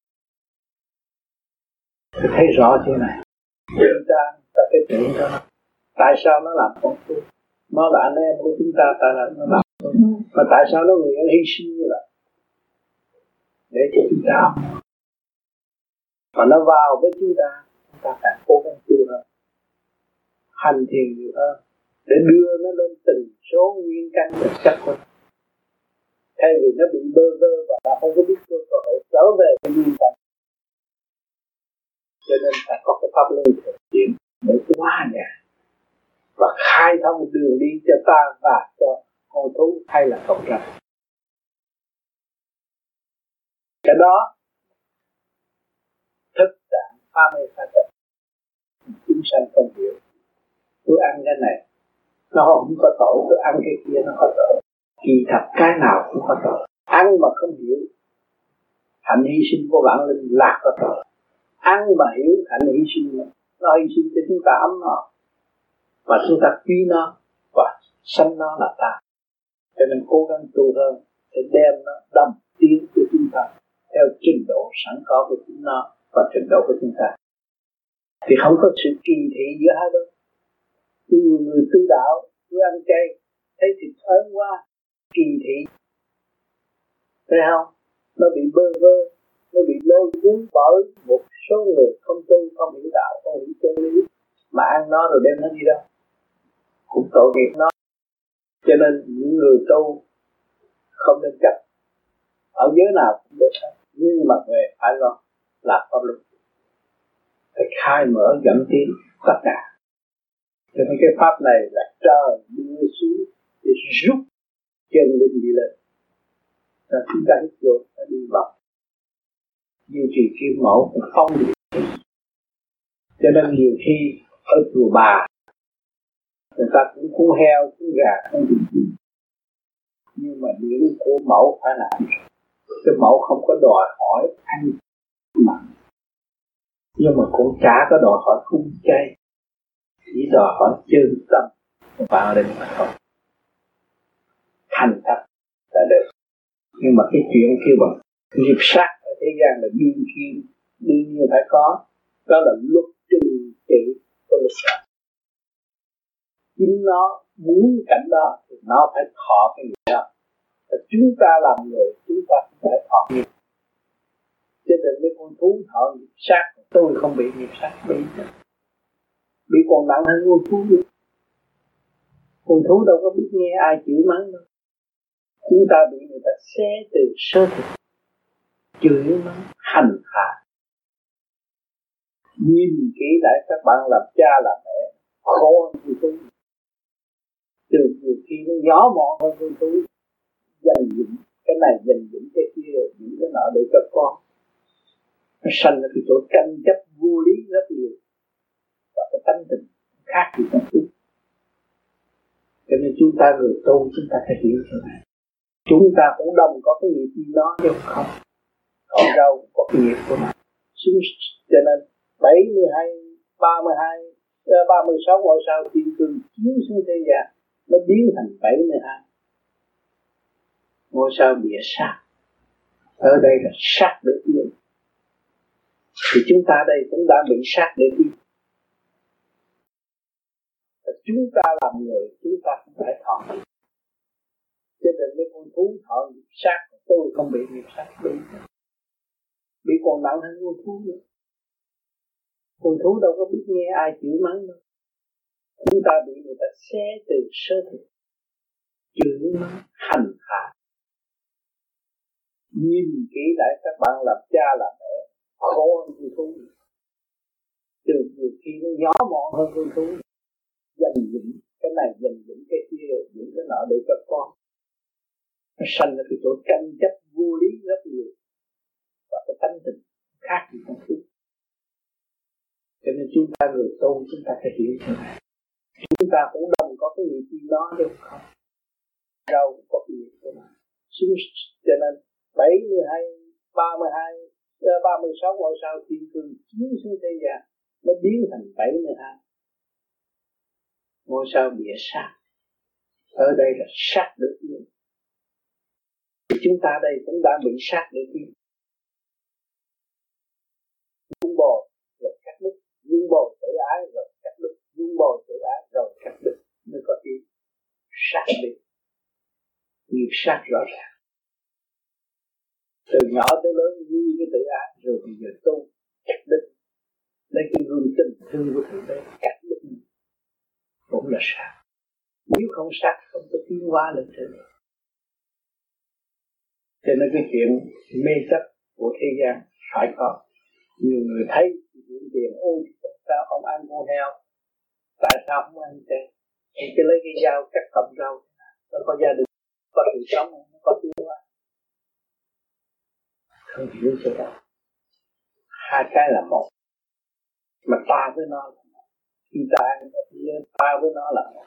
Tôi thấy rõ chuyện này. Chúng ta phải tưởng cho nó. Tại sao nó làm con thú? Nó là anh em của chúng ta, tại là nó làm con thú. Mà tại sao nó nguyện hy sinh như vậy? Để cho chúng ta ấm. Và nó vào với chúng ta phải cố gắng tu hơn, hành thiền nhiều hơn, để đưa nó lên từng số nguyên căn thực chất của nó. Thay vì nó bị bơ vơ và nó không có biết cơ hội trở về cái nguyên căn. Cho nên phải có cái pháp luân thường chuyển để hóa giải và khai thông đường đi cho ta và cho con thú hay là cộng rồng. Cái đó thức trạng phá mê pha chấp, chúng sanh không hiểu. Tôi ăn cái này nó không có tội, tôi ăn cái kia nó có tội. Kỳ thật cái nào cũng có tội. Ăn mà không hiểu hạnh hy sinh của vạn linh là có tội. Ăn mà hiểu hạnh hy sinh nó hy sinh cho chúng ta ấm no, và chúng ta quý nó và sanh nó là ta. Cho nên cố gắng tu hơn để đem nó đâm tiến cho chúng ta theo trình độ sẵn có của chúng nó và trình độ của chúng ta. Thì không có sự kỳ thị giữa hai bên. Như nhiều người tu đạo, tôi ăn chay, thấy thịt ớn quá, kỳ thị. Thấy không? Nó bị bơ vơ, nó bị lôi cuốn bởi một số người không tu, không hiểu đạo, không hiểu chân lý, mà ăn nó rồi đem nó đi đâu. Cũng tội nghiệp nó. Cho nên những người tu không nên chấp. Ở giới nào cũng được hết, nhưng mà về phải lo là pháp luật. Phải khai mở dẫn tiến tất cả. Cho nên cái pháp này là trời đưa xuống để rút chân linh đi lên. Và chúng ta hít vô, ta đi vào. Duy trì kim mẫu và phong điện. Cho nên nhiều khi ở chùa Bà, người ta cũng cuốn heo, cuốn gà, không được gì. Nhưng mà điển của mẫu phải làm. Cái mẫu không có đòi hỏi ăn mặn, nhưng mà cũng chả có đòi hỏi cung chay, chỉ đòi hỏi chân tâm vào đây mà thôi. Thành thật là được. Nhưng mà cái chuyện kêu bằng nghiệp sát ở thế gian là đương nhiên phải có. Đó là luật trừng trị của luật pháp. Chính nó muốn cảnh đó thì nó phải thọ cái nghiệp đó. Và chúng ta làm người, chúng ta cũng phải thọ nghiệp. Cho nên mấy con thú thọ nghiệp sát, tôi không bị nghiệp sát, bị còn nặng hơn con thú nữa. Con thú đâu có biết nghe ai chửi mắng đâu. Chúng ta bị người ta xé từ sơ thịt, chửi mắng, hành hạ. Nhìn kỹ lại các bạn làm cha làm mẹ, khổ hơn con thú. Từ nhiều khi nó nhỏ mọn hơn con thú, dành dụm cái này, dành dụm cái kia, những cái nọ để cho con. Nó sanh ra cái chỗ tranh chấp vô lý rất nhiều, và cái tánh tình khác gì trong chúng. Cho nên chúng ta người tu chúng ta phải hiểu chỗ này. Chúng ta cũng đồng có cái nghiệp gì đó chứ không. Con rau có cái nghiệp của nó. Cho nên 72, 32, 36 ngôi sao thiên cương chiếu xuống thế gian, nó biến thành 72 ngôi sao địa sát. Ở đây là sát để tiến. Thì chúng ta đây cũng đã bị sát để tiến. Chúng ta làm người, chúng ta cũng phải thọ. Cho nên mấy con thú thọ nghiệp sát, tôi không bị nghiệp sát bị còn nặng hơn con thú nữa. Con thú đâu có biết nghe ai chửi mắng đâu. Chúng ta bị người ta xé từ sơ thịt, chửi mắng, hành hạ. Nhìn kỹ lại các bạn làm cha làm mẹ khổ hơn con thú. Từ nhiều khi nó nhỏ mọn hơn con thú. Dành dụm cái này, dành dụm cái kia, những cái nọ để cho con. Nó sanh ra cái chỗ tranh chấp vô lý rất nhiều, và cái tánh tình khác gì trong chúng. Cho nên chúng ta người tu chúng ta phải hiểu thế này. Chúng ta cũng đồng có cái nghiệp gì đó chứ không. Đâu cũng có cái nghiệp của nó. Cho nên 72, 32, 36 ngôi sao thiên cương chiếu xuống thế gian, nó biến thành 72 ngôi sao địa sát. Ở đây là sát được yên. Chúng ta đây cũng đã bị sát để yên. Dung bồi rồi cắt đứt, dung bồi tự ái rồi cắt đứt, dung bồi tự ái rồi cắt đứt, mới có yên. Sát được, nghiệp sát rõ ràng. Từ nhỏ tới lớn nuôi cái tự ái, rồi bây giờ tu cắt đứt, lấy cái gương tình thương của Thượng Đế cắt đứt, cũng là sát. Nếu không sát không có tiến hóa lên trên. Cho nên cái chuyện mê chấp của thế gian phải có. Nhiều người thấy chuyện tiền, ôi sao không ăn con heo, tại sao không ăn chay, thì cứ lấy cái dao cắt cọng rau, nó có gia đình, có sự sống, nó có tiến hóa. Không hiểu chỗ đó. Hai cái là một, mà ta với nó là một. Khi ta ăn ta với nó là một,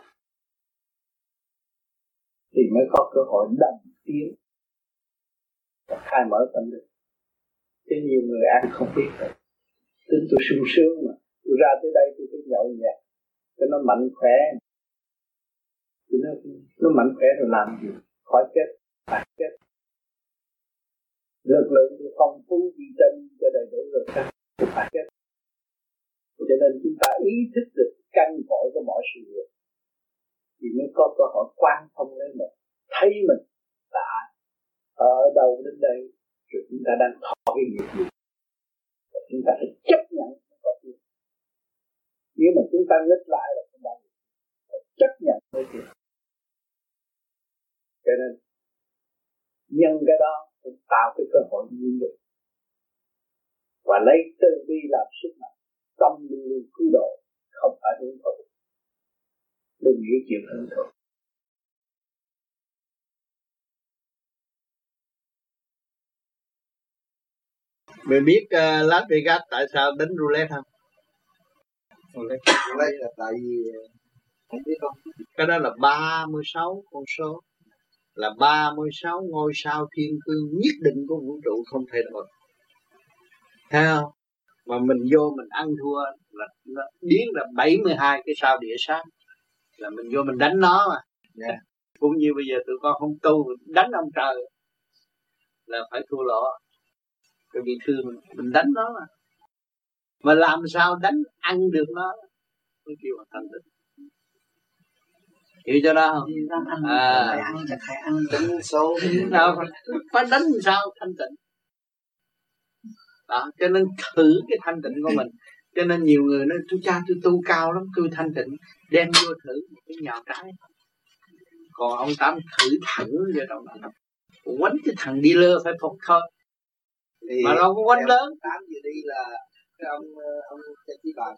thì mới có cơ hội đồng tiến và khai mở tâm linh. Chứ nhiều người ăn không biết rồi. Tính tôi sung sướng mà, tôi ra tới đây tôi phải nhậu nhẹt cho nó mạnh khỏe. Nó mạnh khỏe rồi làm gì? Khỏi chết, phải chết. Lực lượng thì phong phú vitamin cho đầy đủ rồi sao? Phải chết. Cho nên chúng ta ý thức được căn cội của mọi sự việc, thì mới có cơ hội quan thông lên mình, thấy mình là ở đâu đến đây, rồi chúng ta đang thọ cái nghiệp gì, và chúng ta phải chấp nhận có chuyện. Nếu mà chúng ta nghịch lại là không bao giờ, phải chấp nhận cái chuyện. Cho nên nhân cái đó cũng tạo cái cơ hội như vậy, và lấy từ bi làm sức mạnh, tâm luôn cứu độ, không phải hướng thụ. Đừng nghĩ chuyện hướng thụ.
Mày biết Las Vegas tại sao đánh roulette không?
Roulette là tại vì không biết không?
Cái đó là 36 con số, là 36 ngôi sao thiên cương nhất định của vũ trụ không thay đổi. Thấy không? Mà mình vô mình ăn thua là nó biến là 72 cái sao địa sát, là mình vô mình đánh nó mà. Yeah. Cũng như bây giờ tụi con không tu đánh ông trời là phải thua lỗ, cái bị thương mình đánh nó mà làm sao đánh ăn được nó mới kêu là thanh tịnh. Hiểu cho đó không?
Phải ăn chắc phải ăn tính số
nào phải đánh sao thanh tịnh đó. Cho nên thử cái thanh tịnh của mình. Cho nên nhiều người nói tôi cha tôi tu cao lắm, tôi thanh tịnh, đem vô thử một cái nhào trái. Còn ông Tám thử thẳng vô trong đó, quánh cái thằng dealer phải phục thôi. Thì mà đâu có quánh lớn.
Tám giờ đi là cái ông Chí Bàn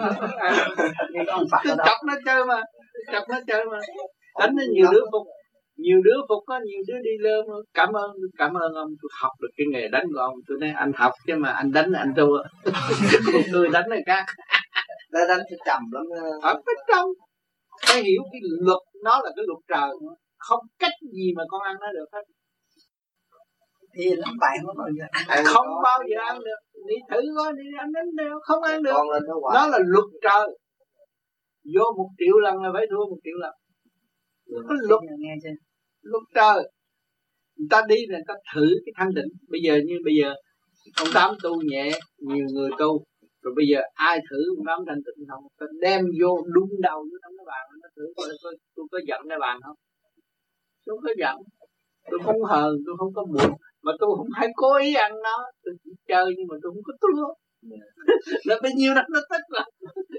chọc nó chơi mà đánh nó nhiều đứa phục. Nhiều đứa phục á, nhiều đứa đi lên cảm ơn ông, tôi học được cái nghề đánh của ông. Tôi nói anh học chứ mà anh đánh anh thua. Tôi đánh là khác.
Đánh thì trầm lắm.
Ở bên trong phải hiểu cái luật, nó là cái luật trời, không cách gì mà con ăn nó được hết.
Thì lắm bạn không bao giờ
không bao giờ ăn được. Đi thử coi, đi ăn đến đều không ăn được. Nó là luật trời. Vô 1 triệu lần là phải thua 1 triệu lần. Có luật trời. Người ta đi là người ta thử cái thanh định. Bây giờ ông Tám tu nhẹ, nhiều người tu. Rồi bây giờ ai thử ông Tám thanh định không? Ta đem vô đung đầu vô trong cái bàn, nó thử coi tôi có giận cái bàn không? Tôi không có giận, tôi không hờn, tôi không có buồn, mà tôi không hay cố ý ăn nó, tôi chỉ chơi nhưng mà tôi không có thua. Là bao nhiêu đó nó tức là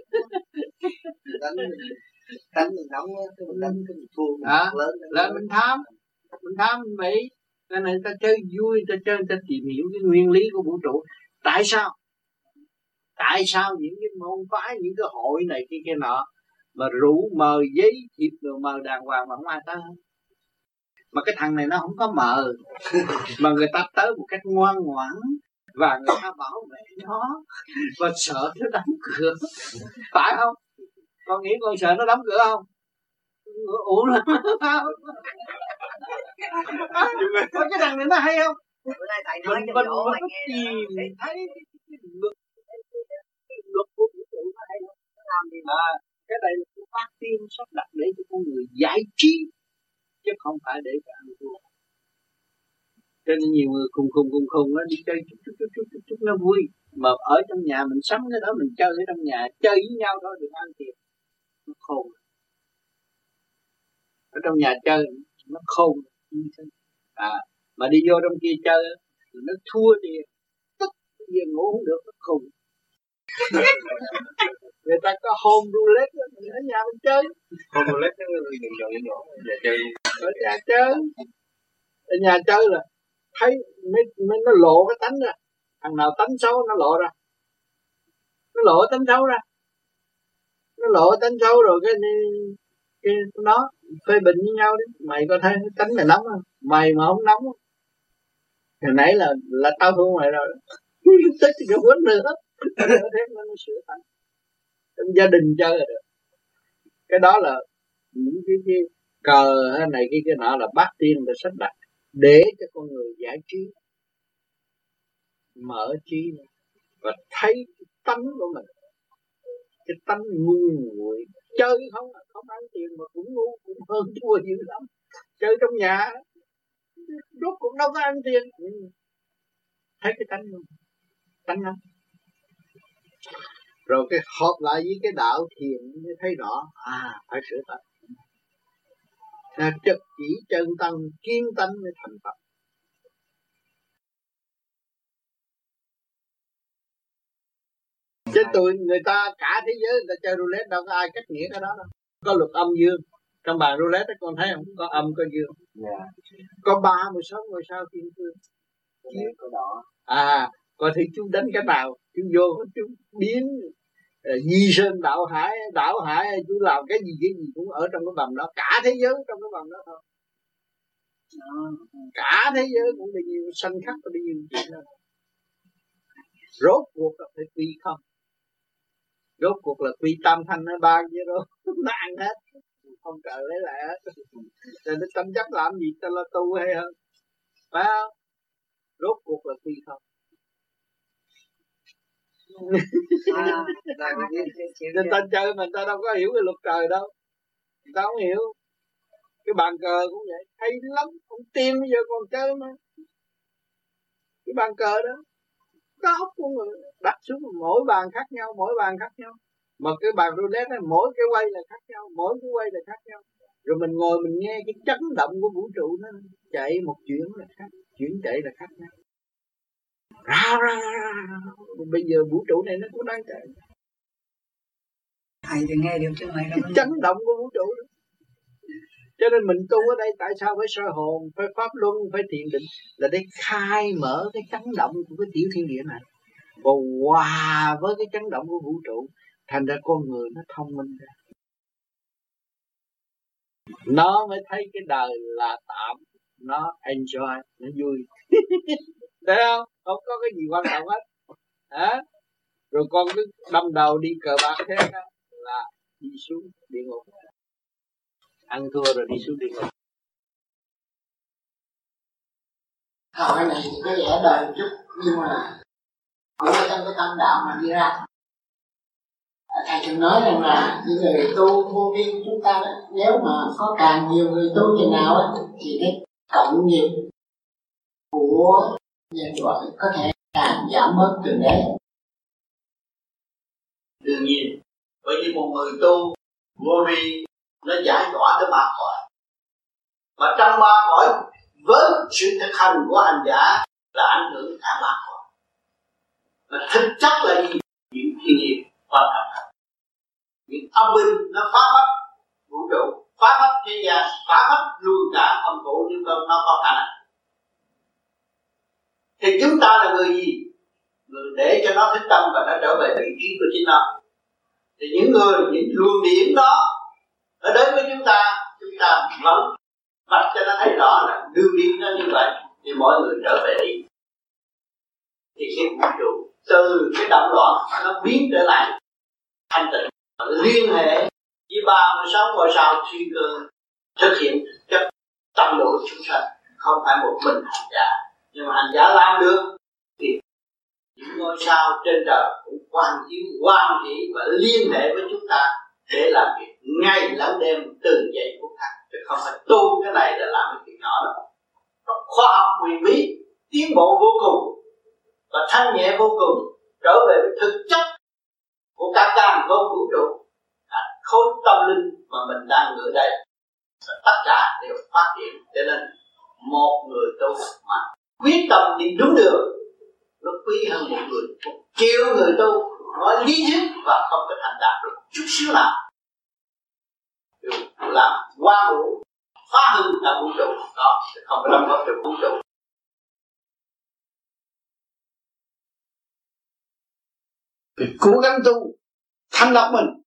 đánh mình nóng, đánh cái thua lớn
là mình tham mình bị. Cho nên ta chơi vui, ta tìm hiểu cái nguyên lý của vũ trụ. Tại sao những cái môn phái, những cái hội này kia nọ mà rủ mờ giấy thiệp rồi mờ đàng hoàng mà không ai tới? Mà cái thằng này nó không có mờ mà người ta tới một cách ngoan ngoãn và người ta bảo vệ nó và sợ nó đóng cửa, phải không? Con nghĩ con sợ nó đóng cửa không? Ủa lắm. Cái thằng này nó hay không? Mình thấy luật của vũ trụ nó hay không? Cái này là cái phát tiên sắp đặt để cho con người giải trí chứ không phải để cho ăn thua. Cho nên nhiều người cùng nó đi chơi chút nó vui, mà ở trong nhà mình sống cái đó, mình chơi ở trong nhà chơi với nhau thôi, đừng ăn tiền. Nó khôn. Ở trong nhà chơi nó khôn. Mà đi vô trong kia chơi nó thua tiền, tức giờ ngủ không được, nó khùng. Người ta có home roulette ở nhà mình chơi.
Home roulette nhỏ chơi.
Ở nhà chơi. Ở nhà chơi là thấy mới nó lộ cái tánh ra. Thằng nào tánh xấu nó lộ ra. Nó lộ tánh xấu ra. Nó lộ tánh xấu rồi cái nó phê bình với nhau đi. Mày có thấy tánh mày nóng không? Mày mà không nóng. Hồi nãy là tao thua mày rồi. Tức thì không quên nữa. Thế nó sửa tánh. Trong gia đình chơi là được. Cái đó là những cái cờ này cái nọ là bát tiên để sắp đặt để cho con người giải trí, mở trí và thấy cái tánh của mình, cái tánh ngu muội. Chơi không ăn tiền mà cũng ngu, cũng hơn thua dữ lắm. Chơi trong nhà rốt cũng đâu có ăn tiền. Thấy cái tánh không? Rồi cái hợp lại với cái đạo thiền mới thấy rõ, phải sửa tánh. Trực chỉ chân tâm, kiên tánh mới thành Phật. Chứ người ta cả thế giới người ta chơi roulette đâu có ai cách nghĩa cái đó đâu. Có luật âm dương. Trong bàn roulette con thấy không? Có âm có dương. Có 36 ngôi sao thiên cương.
Có đỏ.
Còn thì chú đánh cái nào, chú vô chú biến di sơn đạo hải chú làm cái gì cũng ở trong cái vòng đó, cả thế giới trong cái vòng đó thôi. Cả thế giới cũng bao nhiêu sanh khắc và bao nhiêu chuyện đó. Rốt cuộc là phải quy không, rốt cuộc là quy tam thanh hay ba chứ đâu nó ăn hết, không cần lấy lại hết. Rồi nó tranh chấp làm gì ta là tu hay hơn, phải không? Rốt cuộc là quy không. Người ta chơi mà người ta đâu có hiểu cái luật trời đâu, người ta không hiểu. Cái bàn cờ cũng vậy, hay lắm, ông Tiên bây giờ còn chơi mà. Cái bàn cờ đó có ốc của người đặt xuống, mỗi bàn khác nhau. Mà cái bàn roulette này mỗi cái quay là khác nhau, rồi mình ngồi mình nghe cái chấn động của vũ trụ nó chạy một chuyển là khác, chuyển chạy là khác nhau. Bây giờ vũ trụ này nó cũng đang chạy.
Thầy thì nghe được chứ mày đâu.
Chấn động của vũ trụ đó. Cho nên mình tu ở đây tại sao phải soi hồn, phải pháp luân, phải thiền định, là để khai mở cái chấn động của cái tiểu thiên địa này và hòa với cái chấn động của vũ trụ, thành ra con người nó thông minh ra. nó mới thấy cái đời là tạm, nó enjoy, nó vui. Thấy không? Không có cái gì quan trọng hết. Hả? Rồi con cứ đâm đầu đi cờ bạc thế đó là đi xuống địa ngục, ăn thua rồi đi xuống địa ngục.
Hỏi này có vẻ đời một chút, nhưng mà ở trong cái tâm đạo mà đi ra, thầy thường nói rằng là những người tu vô vi chúng ta đó, nếu mà có càng nhiều người tu chừng nào á thì cái cộng nghiệp của nhân loại có thể càng giảm bớt từng đấy.
Đương nhiên, bởi vì một người tu vô vi nó giải tỏa tới ba cõi, mà trong ba cõi với sự thực hành của hành giả là ảnh hưởng cả ba cõi. Mà thực chất là gì? Những thiên nhiên quan trọng, những âm binh nó phá mất vũ trụ, phá mất thế gian, phá mất luôn cả âm phủ, nhưng không nó có khả năng. Thì chúng ta là người gì? Người để cho nó thức tâm và nó trở về vị trí của chính nó. Thì những luồng điển đó nó đến với chúng ta vẫn vạch cho nó thấy rõ là đường đi nó như vậy, thì mọi người trở về đi. Thì cái vũ trụ từ cái động loạn nó biến trở lại thanh tịnh, liên hệ với 36 ngôi sao thiên cơ thực hiện chất tâm độ chúng sanh, không phải một mình hành giả. Nhưng mà hành giả làm được thì những ngôi sao trên trời cũng quan chiếu, quan hỷ và liên hệ với chúng ta để làm việc ngày lẫn đêm từng giây phút khác, chứ không phải tu cái này là làm cái chuyện nhỏ đâu. Nó khoa học huyền bí, tiến bộ vô cùng và thanh nhẹ vô cùng, trở về với thực chất của cả càn khôn vũ trụ, khối tâm linh mà mình đang ngự đây, tất cả đều phát triển. Cho nên một người tu mà quyết tâm đi đúng đường nó quý hơn một triệu người tu nói lý thuyết và không có thành đạt được chút xíu nào, làm qua vũ phá hư cả vũ trụ đó, không có đóng góp được vũ trụ.
Phải cố gắng tu, thanh lọc mình,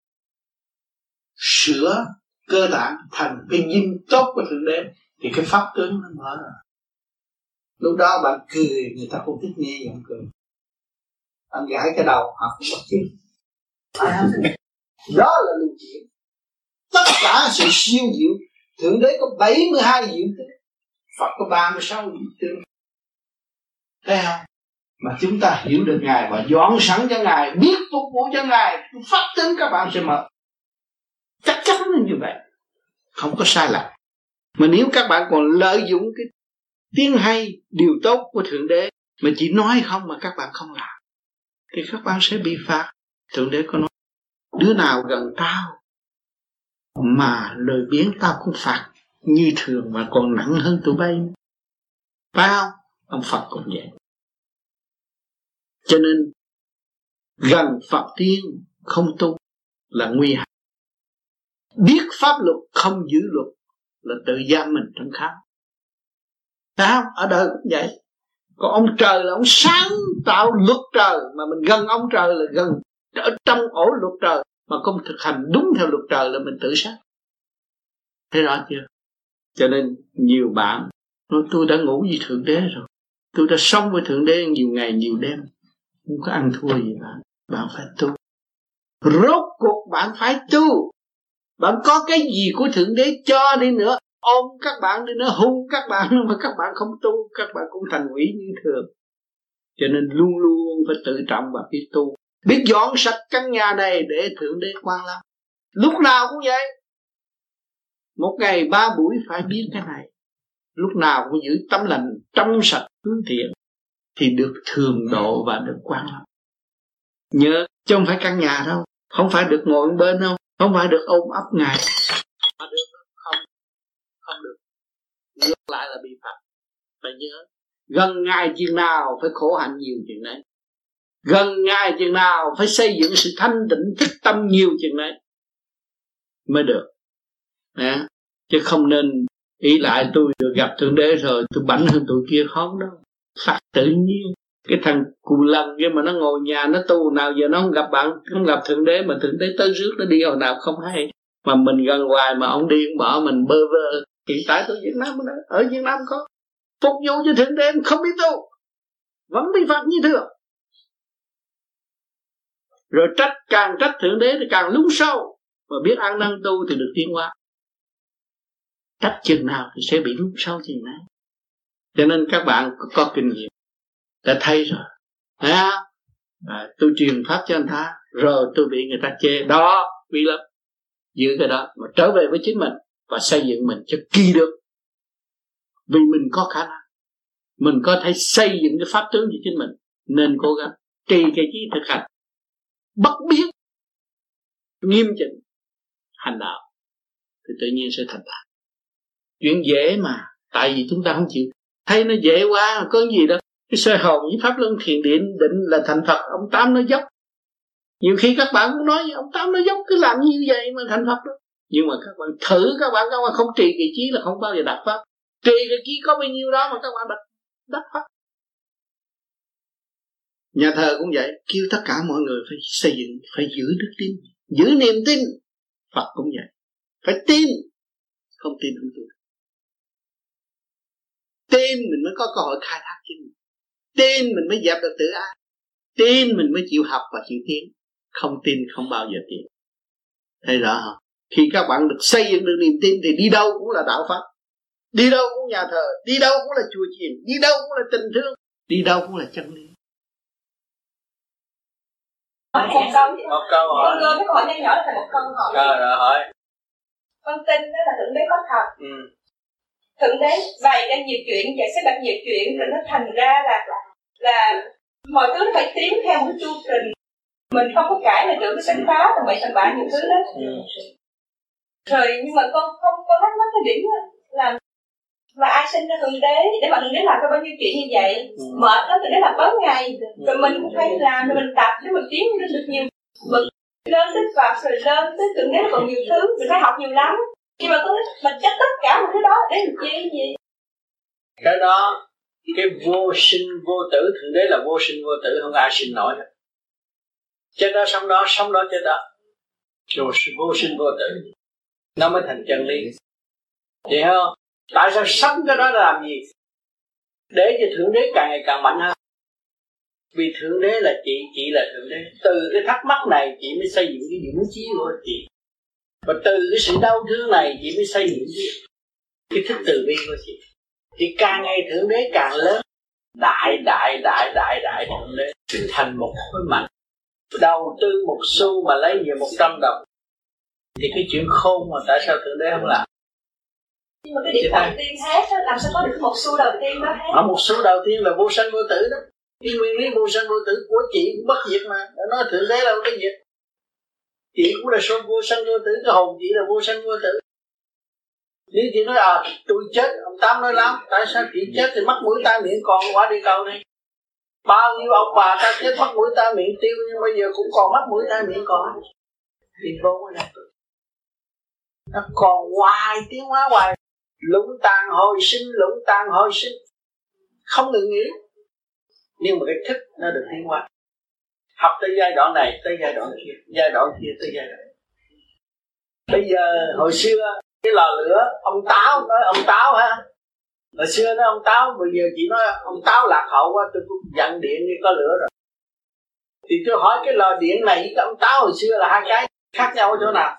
sửa cơ bản thành cái dinh tốt của Thượng Đế, thì cái pháp tướng nó mở ra. Lúc đó bạn cười, người ta không thích nghe giọng cười. Anh gãi cái đầu, họ không có tiếng. Đó là luồng điển. Tất cả sự siêu diệu. Thượng Đế có 72 diệu tướng, Phật có 36 diệu tướng. Thấy không? Mà chúng ta hiểu được Ngài và dọn sẵn cho Ngài, biết phục vụ cho Ngài, pháp tướng các bạn sẽ mở. Chắc chắn là như vậy, không có sai lầm. Mà nếu các bạn còn lợi dụng cái tiếng hay, điều tốt của Thượng Đế mà chỉ nói không mà các bạn không làm, thì các bạn sẽ bị phạt. Thượng Đế có nói, đứa nào gần tao mà lời biếng tao cũng phạt như thường mà còn nặng hơn tụi bay, phải không? Ông Phật cũng vậy. Cho nên gần Phật tiên không tu là nguy hại. Biết pháp luật không giữ luật là tự giam mình trong khám. Phải không? Ở đời cũng vậy. Còn ông trời là ông sáng tạo luật trời, mà mình gần ông trời là gần ở trong ổ luật trời, mà không thực hành đúng theo luật trời là mình tự sát. Thấy rõ chưa? Cho nên nhiều bạn nói tôi đã ngủ với Thượng Đế rồi, tôi đã sống với Thượng Đế nhiều ngày nhiều đêm, không có ăn thua gì bạn. Bạn phải tu. Rốt cuộc bạn phải tu. Bạn có cái gì của Thượng Đế cho đi nữa, ôm các bạn đi nữa, hung các bạn nữa, mà các bạn không tu, các bạn cũng thành quỷ như thường. Cho nên luôn luôn phải tự trọng và biết tu, biết dọn sạch căn nhà này để Thượng Đế quan lâm. Lúc nào cũng vậy, một ngày 3 buổi phải biết cái này. Lúc nào cũng giữ tấm lành trong sạch hướng thiện thì được thường độ và được quan lâm. Nhớ, chứ không phải căn nhà đâu, không phải được ngồi bên đâu, không phải được ôm ấp Ngài, mà được không được, ngược lại là bị phạt. Phải nhớ, gần Ngài chừng nào phải khổ hạnh nhiều chừng đấy, gần Ngài chừng nào phải xây dựng sự thanh tịnh thức tâm nhiều chừng đấy mới được. Chứ không nên ý lại tôi được gặp Thượng Đế rồi tôi bảnh hơn tụi kia, không đâu. Phạt tự nhiên. Cái thằng cù lần kia mà nó ngồi nhà nó tu, nào giờ nó không gặp bạn, không gặp Thượng Đế, mà Thượng Đế tới rước nó đi hồi nào không hay. Mà mình gần hoài mà ông đi bỏ mình bơ vơ. Hiện tại tôi Việt Nam ở Việt Nam có phục vụ cho Thượng Đế không biết tu, vẫn bị phạt như thường. Rồi càng trách Thượng Đế thì càng lún sâu. Mà biết ăn năn tu thì được tiến hóa. Trách chừng nào thì sẽ bị lún sâu chừng nào. Cho nên các bạn có kinh nghiệm đã thấy rồi. Tôi truyền pháp cho anh ta, rồi tôi bị người ta chê. Đó, vì lắm. Giữ cái đó mà trở về với chính mình và xây dựng mình cho kỳ được. Vì mình có khả năng, mình có thể xây dựng cái pháp tướng cho chính mình, nên cố gắng trì cái trí thực hành bất biến, nghiêm chỉnh hành đạo thì tự nhiên sẽ thành đạt. Chuyện dễ mà, tại vì chúng ta không chịu. Thấy nó dễ quá, có gì đâu. Cái soi hồn với pháp luân thiền định là thành Phật. Ông Tám nói dốc. Nhiều khi các bạn cũng nói ông Tám nói dốc, cứ làm như vậy mà thành Phật đó. Nhưng mà các bạn thử, các bạn không trì kỳ trí là không bao giờ đạt pháp. Trì kỳ trí có bao nhiêu đó mà các bạn đắc pháp. Nhà thờ cũng vậy, kêu tất cả mọi người phải xây dựng, phải giữ đức tin, giữ niềm tin. Phật cũng vậy, phải tin, không tin không tu. Tin mình mới có cơ hội khai thác chính mình. Tin mình mới dẹp được tự ái. Tin mình mới chịu học và chịu tiến. Không tin không bao giờ tiến. Thấy rõ không? Khi các bạn được xây dựng được niềm tin thì đi đâu cũng là đạo pháp, đi đâu cũng nhà thờ, đi đâu cũng là chùa chiền, đi đâu cũng là tình thương, đi đâu cũng là chân lý.
Một câu hỏi. Con cái câu hỏi nhỏ là một câu hỏi.
Rồi hỏi.
Con tin đó là Thượng Đế có thật. Thượng Đế bày ra nhiều chuyện, giải xếp đặt nhiều chuyện, rồi nó thành ra là mọi thứ nó phải tiến theo một chu trình. Mình không có cãi là được, nó sẵn phá tầm bậy tầm bạ nhiều thứ đó. Rồi nhưng mà con không có thắc mắc cái điểm là ai sinh ra Thượng Đế để mà Thượng Đế làm ra bao nhiêu chuyện như vậy, mệt đó Thượng Đế làm tối ngày, rồi mình cũng phải làm, rồi mình tập để mình tiến lên được nhiều bậc lớn đến Phật, rồi lên tới Thượng Đế còn nhiều thứ mình phải học nhiều lắm. Nhưng mà con nói mình chắc tất cả một cái đó để làm chi gì?
Cái đó, cái vô sinh vô tử, Thượng Đế là vô sinh vô tử, không ai sinh nổi hết. Chết đó sống đó chết đó. Vô sinh vô tử, nó mới thành chân lý. Vậy không? Tại sao sống cái đó là làm gì? Để cho Thượng Đế càng ngày càng mạnh hơn. Vì Thượng Đế là chị là Thượng Đế. Từ cái thắc mắc này chị mới xây dựng cái dũng chí của chị. Và từ cái sự đau thương này chị mới xây dựng cái thức từ bi của chị. Thì càng ngày Thượng Đế càng lớn. Đại Thượng Đế thành một khối mạnh. Đầu tư một xu mà lấy về 100 đồng. Thì cái chuyện khôn mà tại sao Thượng Đế không làm?
Nhưng mà cái điểm đầu tiên hết đó, làm sao có được một xu đầu tiên đó hết?
Một xu đầu tiên là vô sanh vô tử đó. Cái nguyên lý vô sanh vô tử của chị cũng bất diệt mà. Đã nói Thượng Đế là cái diệt. Chị cũng là số vô sanh vô tử, cái hồn chị là vô sanh vô tử. Nếu chị nói tôi chết, ông Tám nói lắm, tại sao chị chết thì mắt mũi tai miệng còn quá đi cầu này. Bao nhiêu ông bà ta chết mắt mũi tai miệng tiêu, nhưng bây giờ cũng còn mắt mũi tai miệng còn. Thì vô mới đạt được. Nó còn hoài, tiến hóa hoài. Lũng tàn hồi sinh không ngừng nghỉ. Nhưng mà cái thức nó được tiến hóa. Học tới giai đoạn này tới giai đoạn kia, giai đoạn kia tới giai đoạn. Bây giờ hồi xưa cái lò lửa ông Táo nói ông Táo ha. Hồi xưa nói ông Táo, bây giờ chị nói ông Táo lạc hậu quá, tôi cũng dặn điện đi có lửa rồi. Thì tôi hỏi cái lò điện này với cái ông Táo hồi xưa là hai cái khác nhau ở chỗ nào?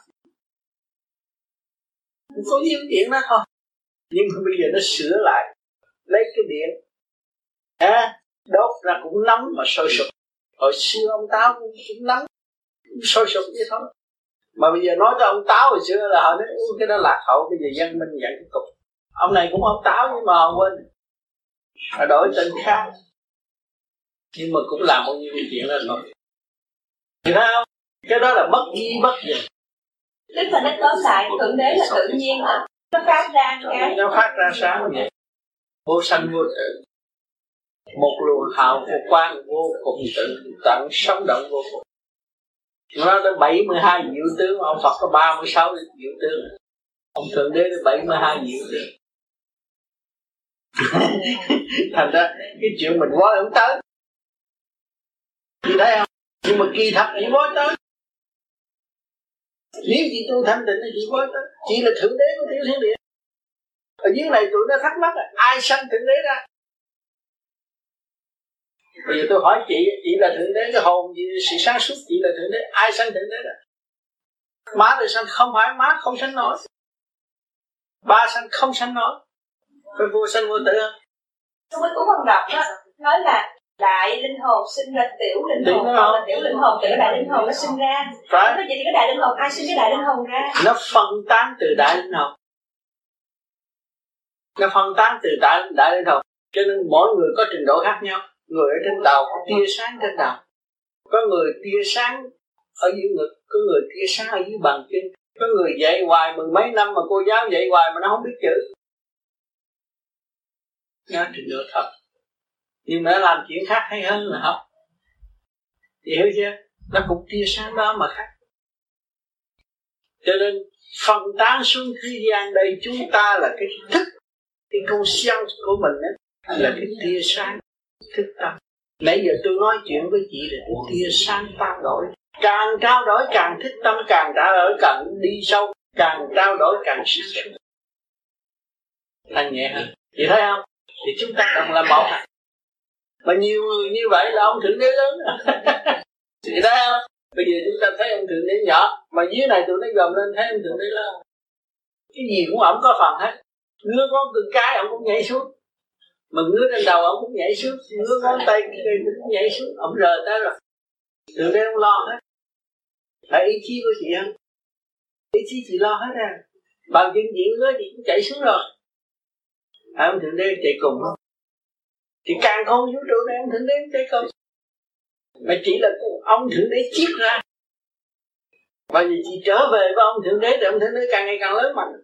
Có nhiêu chuyện đó thôi. Nhưng mà bây giờ nó sửa lại, lấy cái điện đốt ra cũng nóng mà sôi sục. Hồi xưa ông Táo cũng nóng, cũng sôi sục vậy thôi. Mà bây giờ nói cho ông Táo hồi xưa là họ nói cái đó lạc hậu, bây giờ dân minh nhận cái cục. Ông này cũng ông Táo nhưng mà họ quên, họ đổi tên khác. Nhưng mà cũng làm bao nhiêu chuyện đó thôi. Thì thấy không? Cái đó là bất di bất dịch.
Tức là nó tóm lại Thượng Đế là tự nhiên mà nó phát ra cái.
Nó phát ra sáng vậy. Vô sanh vô tử. Một luồng hào vô quang vô cùng tự tận sống động vô cùng. Nó tới 72 diệu tướng, ông Phật có 36 diệu tướng. Ông Thượng Đế tới 72 diệu tướng. Thành ra cái chuyện mình voi không tới. Chị thấy không? Nhưng mà kỳ thật chỉ voi tới.
Nếu chị tu thanh tịnh thì chị có chị là thượng đế của tiểu thiên địa. Ở dưới này tụi nó thắc mắc là ai sanh thượng đế ra? Bây giờ tôi hỏi chị là thượng đế, cái hồn gì, sự sáng suốt, chị là thượng đế, ai sanh thượng đế ra? Má thì sanh, không phải má không sanh nổi, ba sanh không sanh nổi, phải vô sanh vô tử không?
Trong cái cuốn văn đọc đó nói là đại linh hồn sinh ra tiểu linh hồn, còn là tiểu linh hồn từ đại linh hồn nó sinh ra. Nói vậy thì cái đại linh hồn ai sinh cái đại linh hồn ra?
Nó phân tán từ đại linh hồn, nó phân tán từ đại linh hồn, cho nên mỗi người có trình độ khác nhau. Người ở trên đầu có tia sáng trên đầu, có người tia sáng ở dưới ngực, có người tia sáng ở dưới bàn chân, có người dạy hoài mười mấy năm mà cô giáo dạy hoài mà nó không biết chữ. Nó trình độ thấp, nhưng mà nó làm chuyện khác hay hơn là học. Thì hiểu chưa? Nó cũng tia sáng đó mà khác. Cho nên phân tán xuống thế gian đây, chúng ta là cái thức, cái conscience của mình đó, là cái tia sáng thức tâm. Nãy giờ tôi nói chuyện với chị là tia sáng trao đổi. Càng trao đổi càng thức tâm, càng trao đổi càng đi sâu, càng trao đổi càng sáng suốt. Thanh nhẹ hơn. Chị thấy không? Thì chúng ta cần là một. Mà nhiều người như vậy là ông thượng đế lớn. Chị thấy không? Bây giờ chúng ta thấy ông thượng đế nhỏ, mà dưới này tụi nó gầm lên thấy ông thượng đế lớn. Cái gì cũng ổng có phần hết. Ngứa ngón từng cái ổng cũng nhảy xuống, mà ngứa lên đầu ổng cũng nhảy xuống, ngứa ngón tay kia cũng nhảy xuống, ổng rờ tới rồi. Thượng đế không lo hết. Phải ý chí của chị không? Ý chí chị lo hết ra. Bằng chân diện ngứa chị cũng chạy xuống rồi. Ông thượng đế chạy cùng không? Thì càng không vũ trụ này ông thượng đế chạy cùng. Mà chỉ là ông thượng đế chiết ra. Và vì chị trở về với ông thượng đế thì ông thượng đế càng ngày càng lớn mạnh.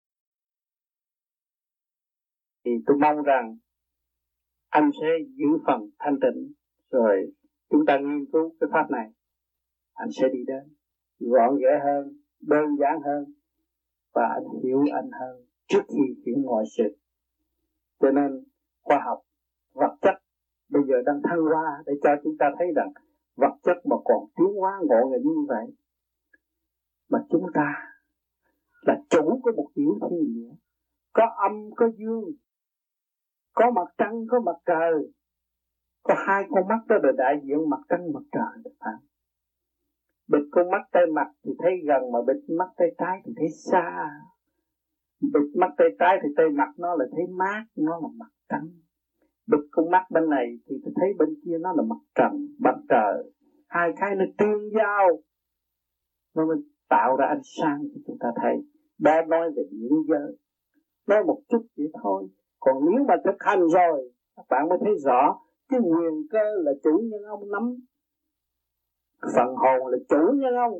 Thì tôi mong rằng anh sẽ giữ phần thanh tịnh, rồi chúng ta nghiên cứu cái pháp này, anh sẽ đi đến gọn ghẽ hơn, đơn giản hơn, và anh hiểu anh hơn trước khi hiểu mọi sự. Cho nên khoa học vật chất bây giờ đang thăng hoa để cho chúng ta thấy rằng vật chất mà còn tiến hóa ngộ nghĩnh như vậy, mà chúng ta là chủ của một tiểu thiên địa, có âm có dương, có mặt trăng có mặt trời, có hai con mắt đó là đại diện mặt trăng mặt trời được phải. Bịt con mắt tay mặt thì thấy gần, mà bịt mắt tay trái thì thấy xa. Bịt mắt tay trái thì tay mặt nó là thấy mát, nó là mặt trăng. Bịt con mắt bên này thì thấy bên kia nó là mặt trăng, mặt trời. Hai cái nó tương giao, nó mới tạo ra ánh sáng cho chúng ta thấy. Đó nói về những giới, nói một chút vậy thôi. Còn nếu mà thực hành rồi, các bạn mới thấy rõ cái quyền cơ là chủ nhân ông nắm, phần hồn là chủ nhân ông.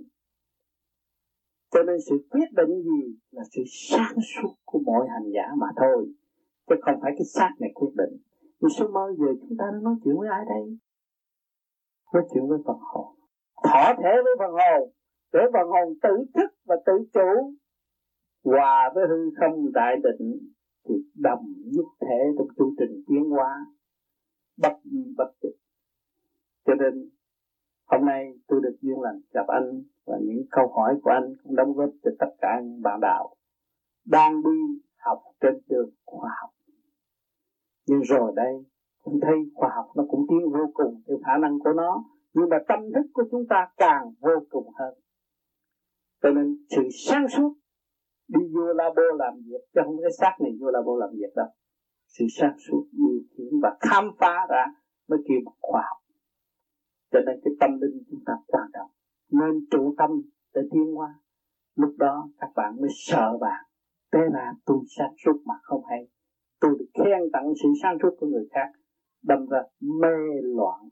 Cho nên sự quyết định gì là sự sáng suốt của mỗi hành giả mà thôi, chứ không phải cái xác này quyết định. Nhưng số bao giờ chúng ta nói chuyện với ai đây? Nói chuyện với phần hồn, thỏa thể với phần hồn, để phần hồn tự thức và tự chủ, hòa với hư không đại định, thì đồng nhất thể trong chu trình tiến hóa bất di bất dịch. Cho nên hôm nay tôi được duyên lành gặp anh, và những câu hỏi của anh cũng đóng góp cho tất cả những bạn đạo đang đi học trên đường khoa học. Nhưng rồi đây cũng thấy khoa học nó cũng tiến vô cùng theo khả năng của nó, nhưng mà tâm thức của chúng ta càng vô cùng hơn. Cho nên sự sáng suốt đi vô labo làm việc, chứ không cái xác này vô labo làm việc đâu. Sự sáng suốt điều khiển và khám phá ra mới kêu bằng khoa học. Cho nên cái tâm linh chúng ta quan trọng, nên trụ tâm để tiến hóa. Lúc đó các bạn mới sợ bạn. Thế là tôi sáng suốt mà không hay, tôi được khen tặng sự sáng suốt của người khác, đâm ra mê loạn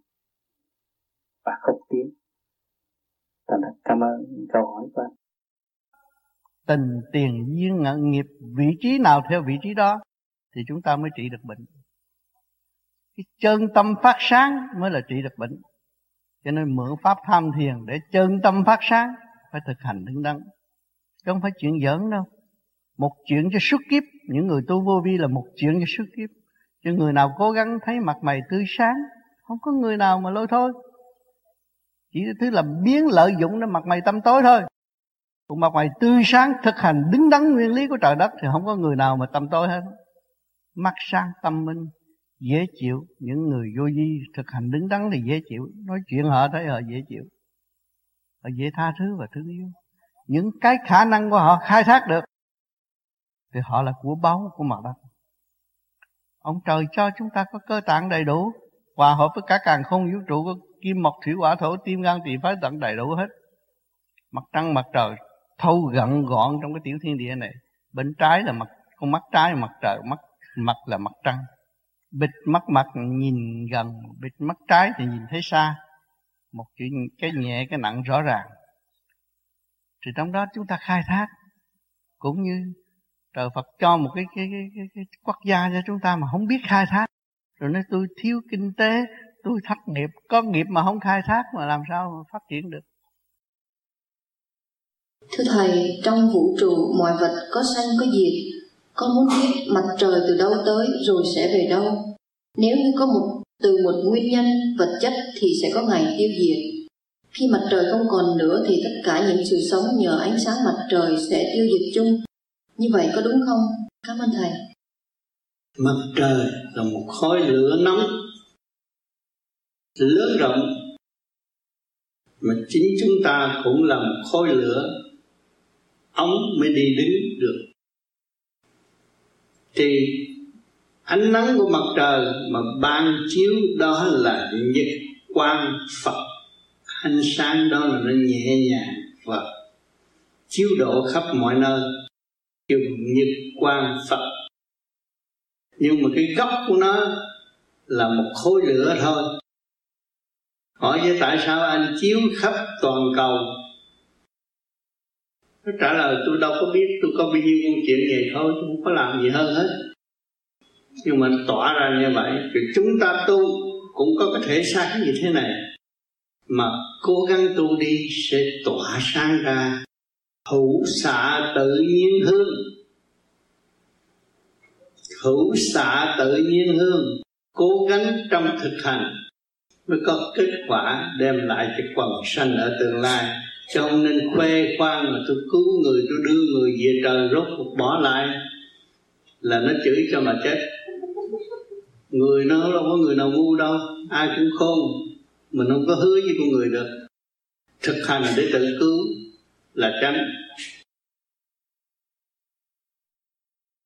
và không tiến. Thành thật cảm ơn câu hỏi của anh.
Tình tiền duyên ngận nghiệp, vị trí nào theo vị trí đó thì chúng ta mới trị được bệnh. Cái chân tâm phát sáng mới là trị được bệnh. Cho nên mượn pháp tham thiền để chân tâm phát sáng, phải thực hành đứng đắn, chứ không phải chuyện giỡn đâu. Một chuyện cho suốt kiếp, những người tu vô vi là một chuyện cho suốt kiếp. Chứ người nào cố gắng thấy mặt mày tươi sáng, không có người nào mà lôi thôi. Chỉ thứ là biến lợi dụng đến mặt mày tâm tối thôi. Còn mặt ngoài tươi sáng thực hành đứng đắn nguyên lý của trời đất thì không có người nào mà tâm tối hết. Mắt sáng tâm minh, dễ chịu. Những người vô vi thực hành đứng đắn thì dễ chịu. Nói chuyện họ thấy họ dễ chịu, họ dễ tha thứ và thương yêu. Những cái khả năng của họ khai thác được thì họ là của báu của mặt đất. Ông trời cho chúng ta có cơ tạng đầy đủ, hòa hợp với cả càn khôn vũ trụ, có kim mộc thủy hỏa thổ tim gan tỳ phế tận đầy đủ hết. Mặt trăng mặt trời thâu gọn gọn trong cái tiểu thiên địa này. Bên trái là con mắt trái là mặt trời, mặt là mặt trăng. Bịt mắt mặt nhìn gần, bịt mắt trái thì nhìn thấy xa. Một chuyện cái nhẹ cái nặng rõ ràng. Thì trong đó chúng ta khai thác, cũng như trời Phật cho một cái quốc gia cho chúng ta mà không biết khai thác, rồi nói tôi thiếu kinh tế, tôi thất nghiệp, có nghiệp mà không khai thác mà làm sao mà phát triển được.
Thưa Thầy, trong vũ trụ mọi vật có sanh có diệt, con muốn biết mặt trời từ đâu tới rồi sẽ về đâu. Nếu như có từ một nguyên nhân vật chất thì sẽ có ngày tiêu diệt. Khi mặt trời không còn nữa thì tất cả những sự sống nhờ ánh sáng mặt trời sẽ tiêu diệt chung. Như vậy có đúng không? Cảm ơn Thầy.
Mặt trời là một khối lửa nóng lớn rộng, mà chính chúng ta cũng là một khối lửa ống mới đi đứng được. Thì ánh nắng của mặt trời mà ban chiếu đó là nhật quang Phật. Ánh sáng đó là nó nhẹ nhàng và chiếu độ khắp mọi nơi, kêu nhật quang Phật. Nhưng mà cái gốc của nó là một khối lửa thôi. Hỏi với tại sao anh chiếu khắp toàn cầu? Nó trả lời tôi đâu có biết, tôi có bao nhiêu công chuyện vậy thôi, tôi không có làm gì hơn hết. Nhưng mà tỏa ra như vậy, thì chúng ta tu cũng có cái thể sáng như thế này, mà cố gắng tu đi sẽ tỏa sáng ra. Hữu xạ tự nhiên hương, hữu xạ tự nhiên hương, cố gắng trong thực hành mới có kết quả đem lại cho quần sanh ở tương lai. Chứ không nên khoe khoang mà tôi cứu người, tôi đưa người về trời, rốt cuộc bỏ lại là nó chửi cho mà chết. Người nó đâu có người nào ngu đâu, ai cũng khôn, mình không có hứa với con người được. Thực hành để tự cứu là tránh.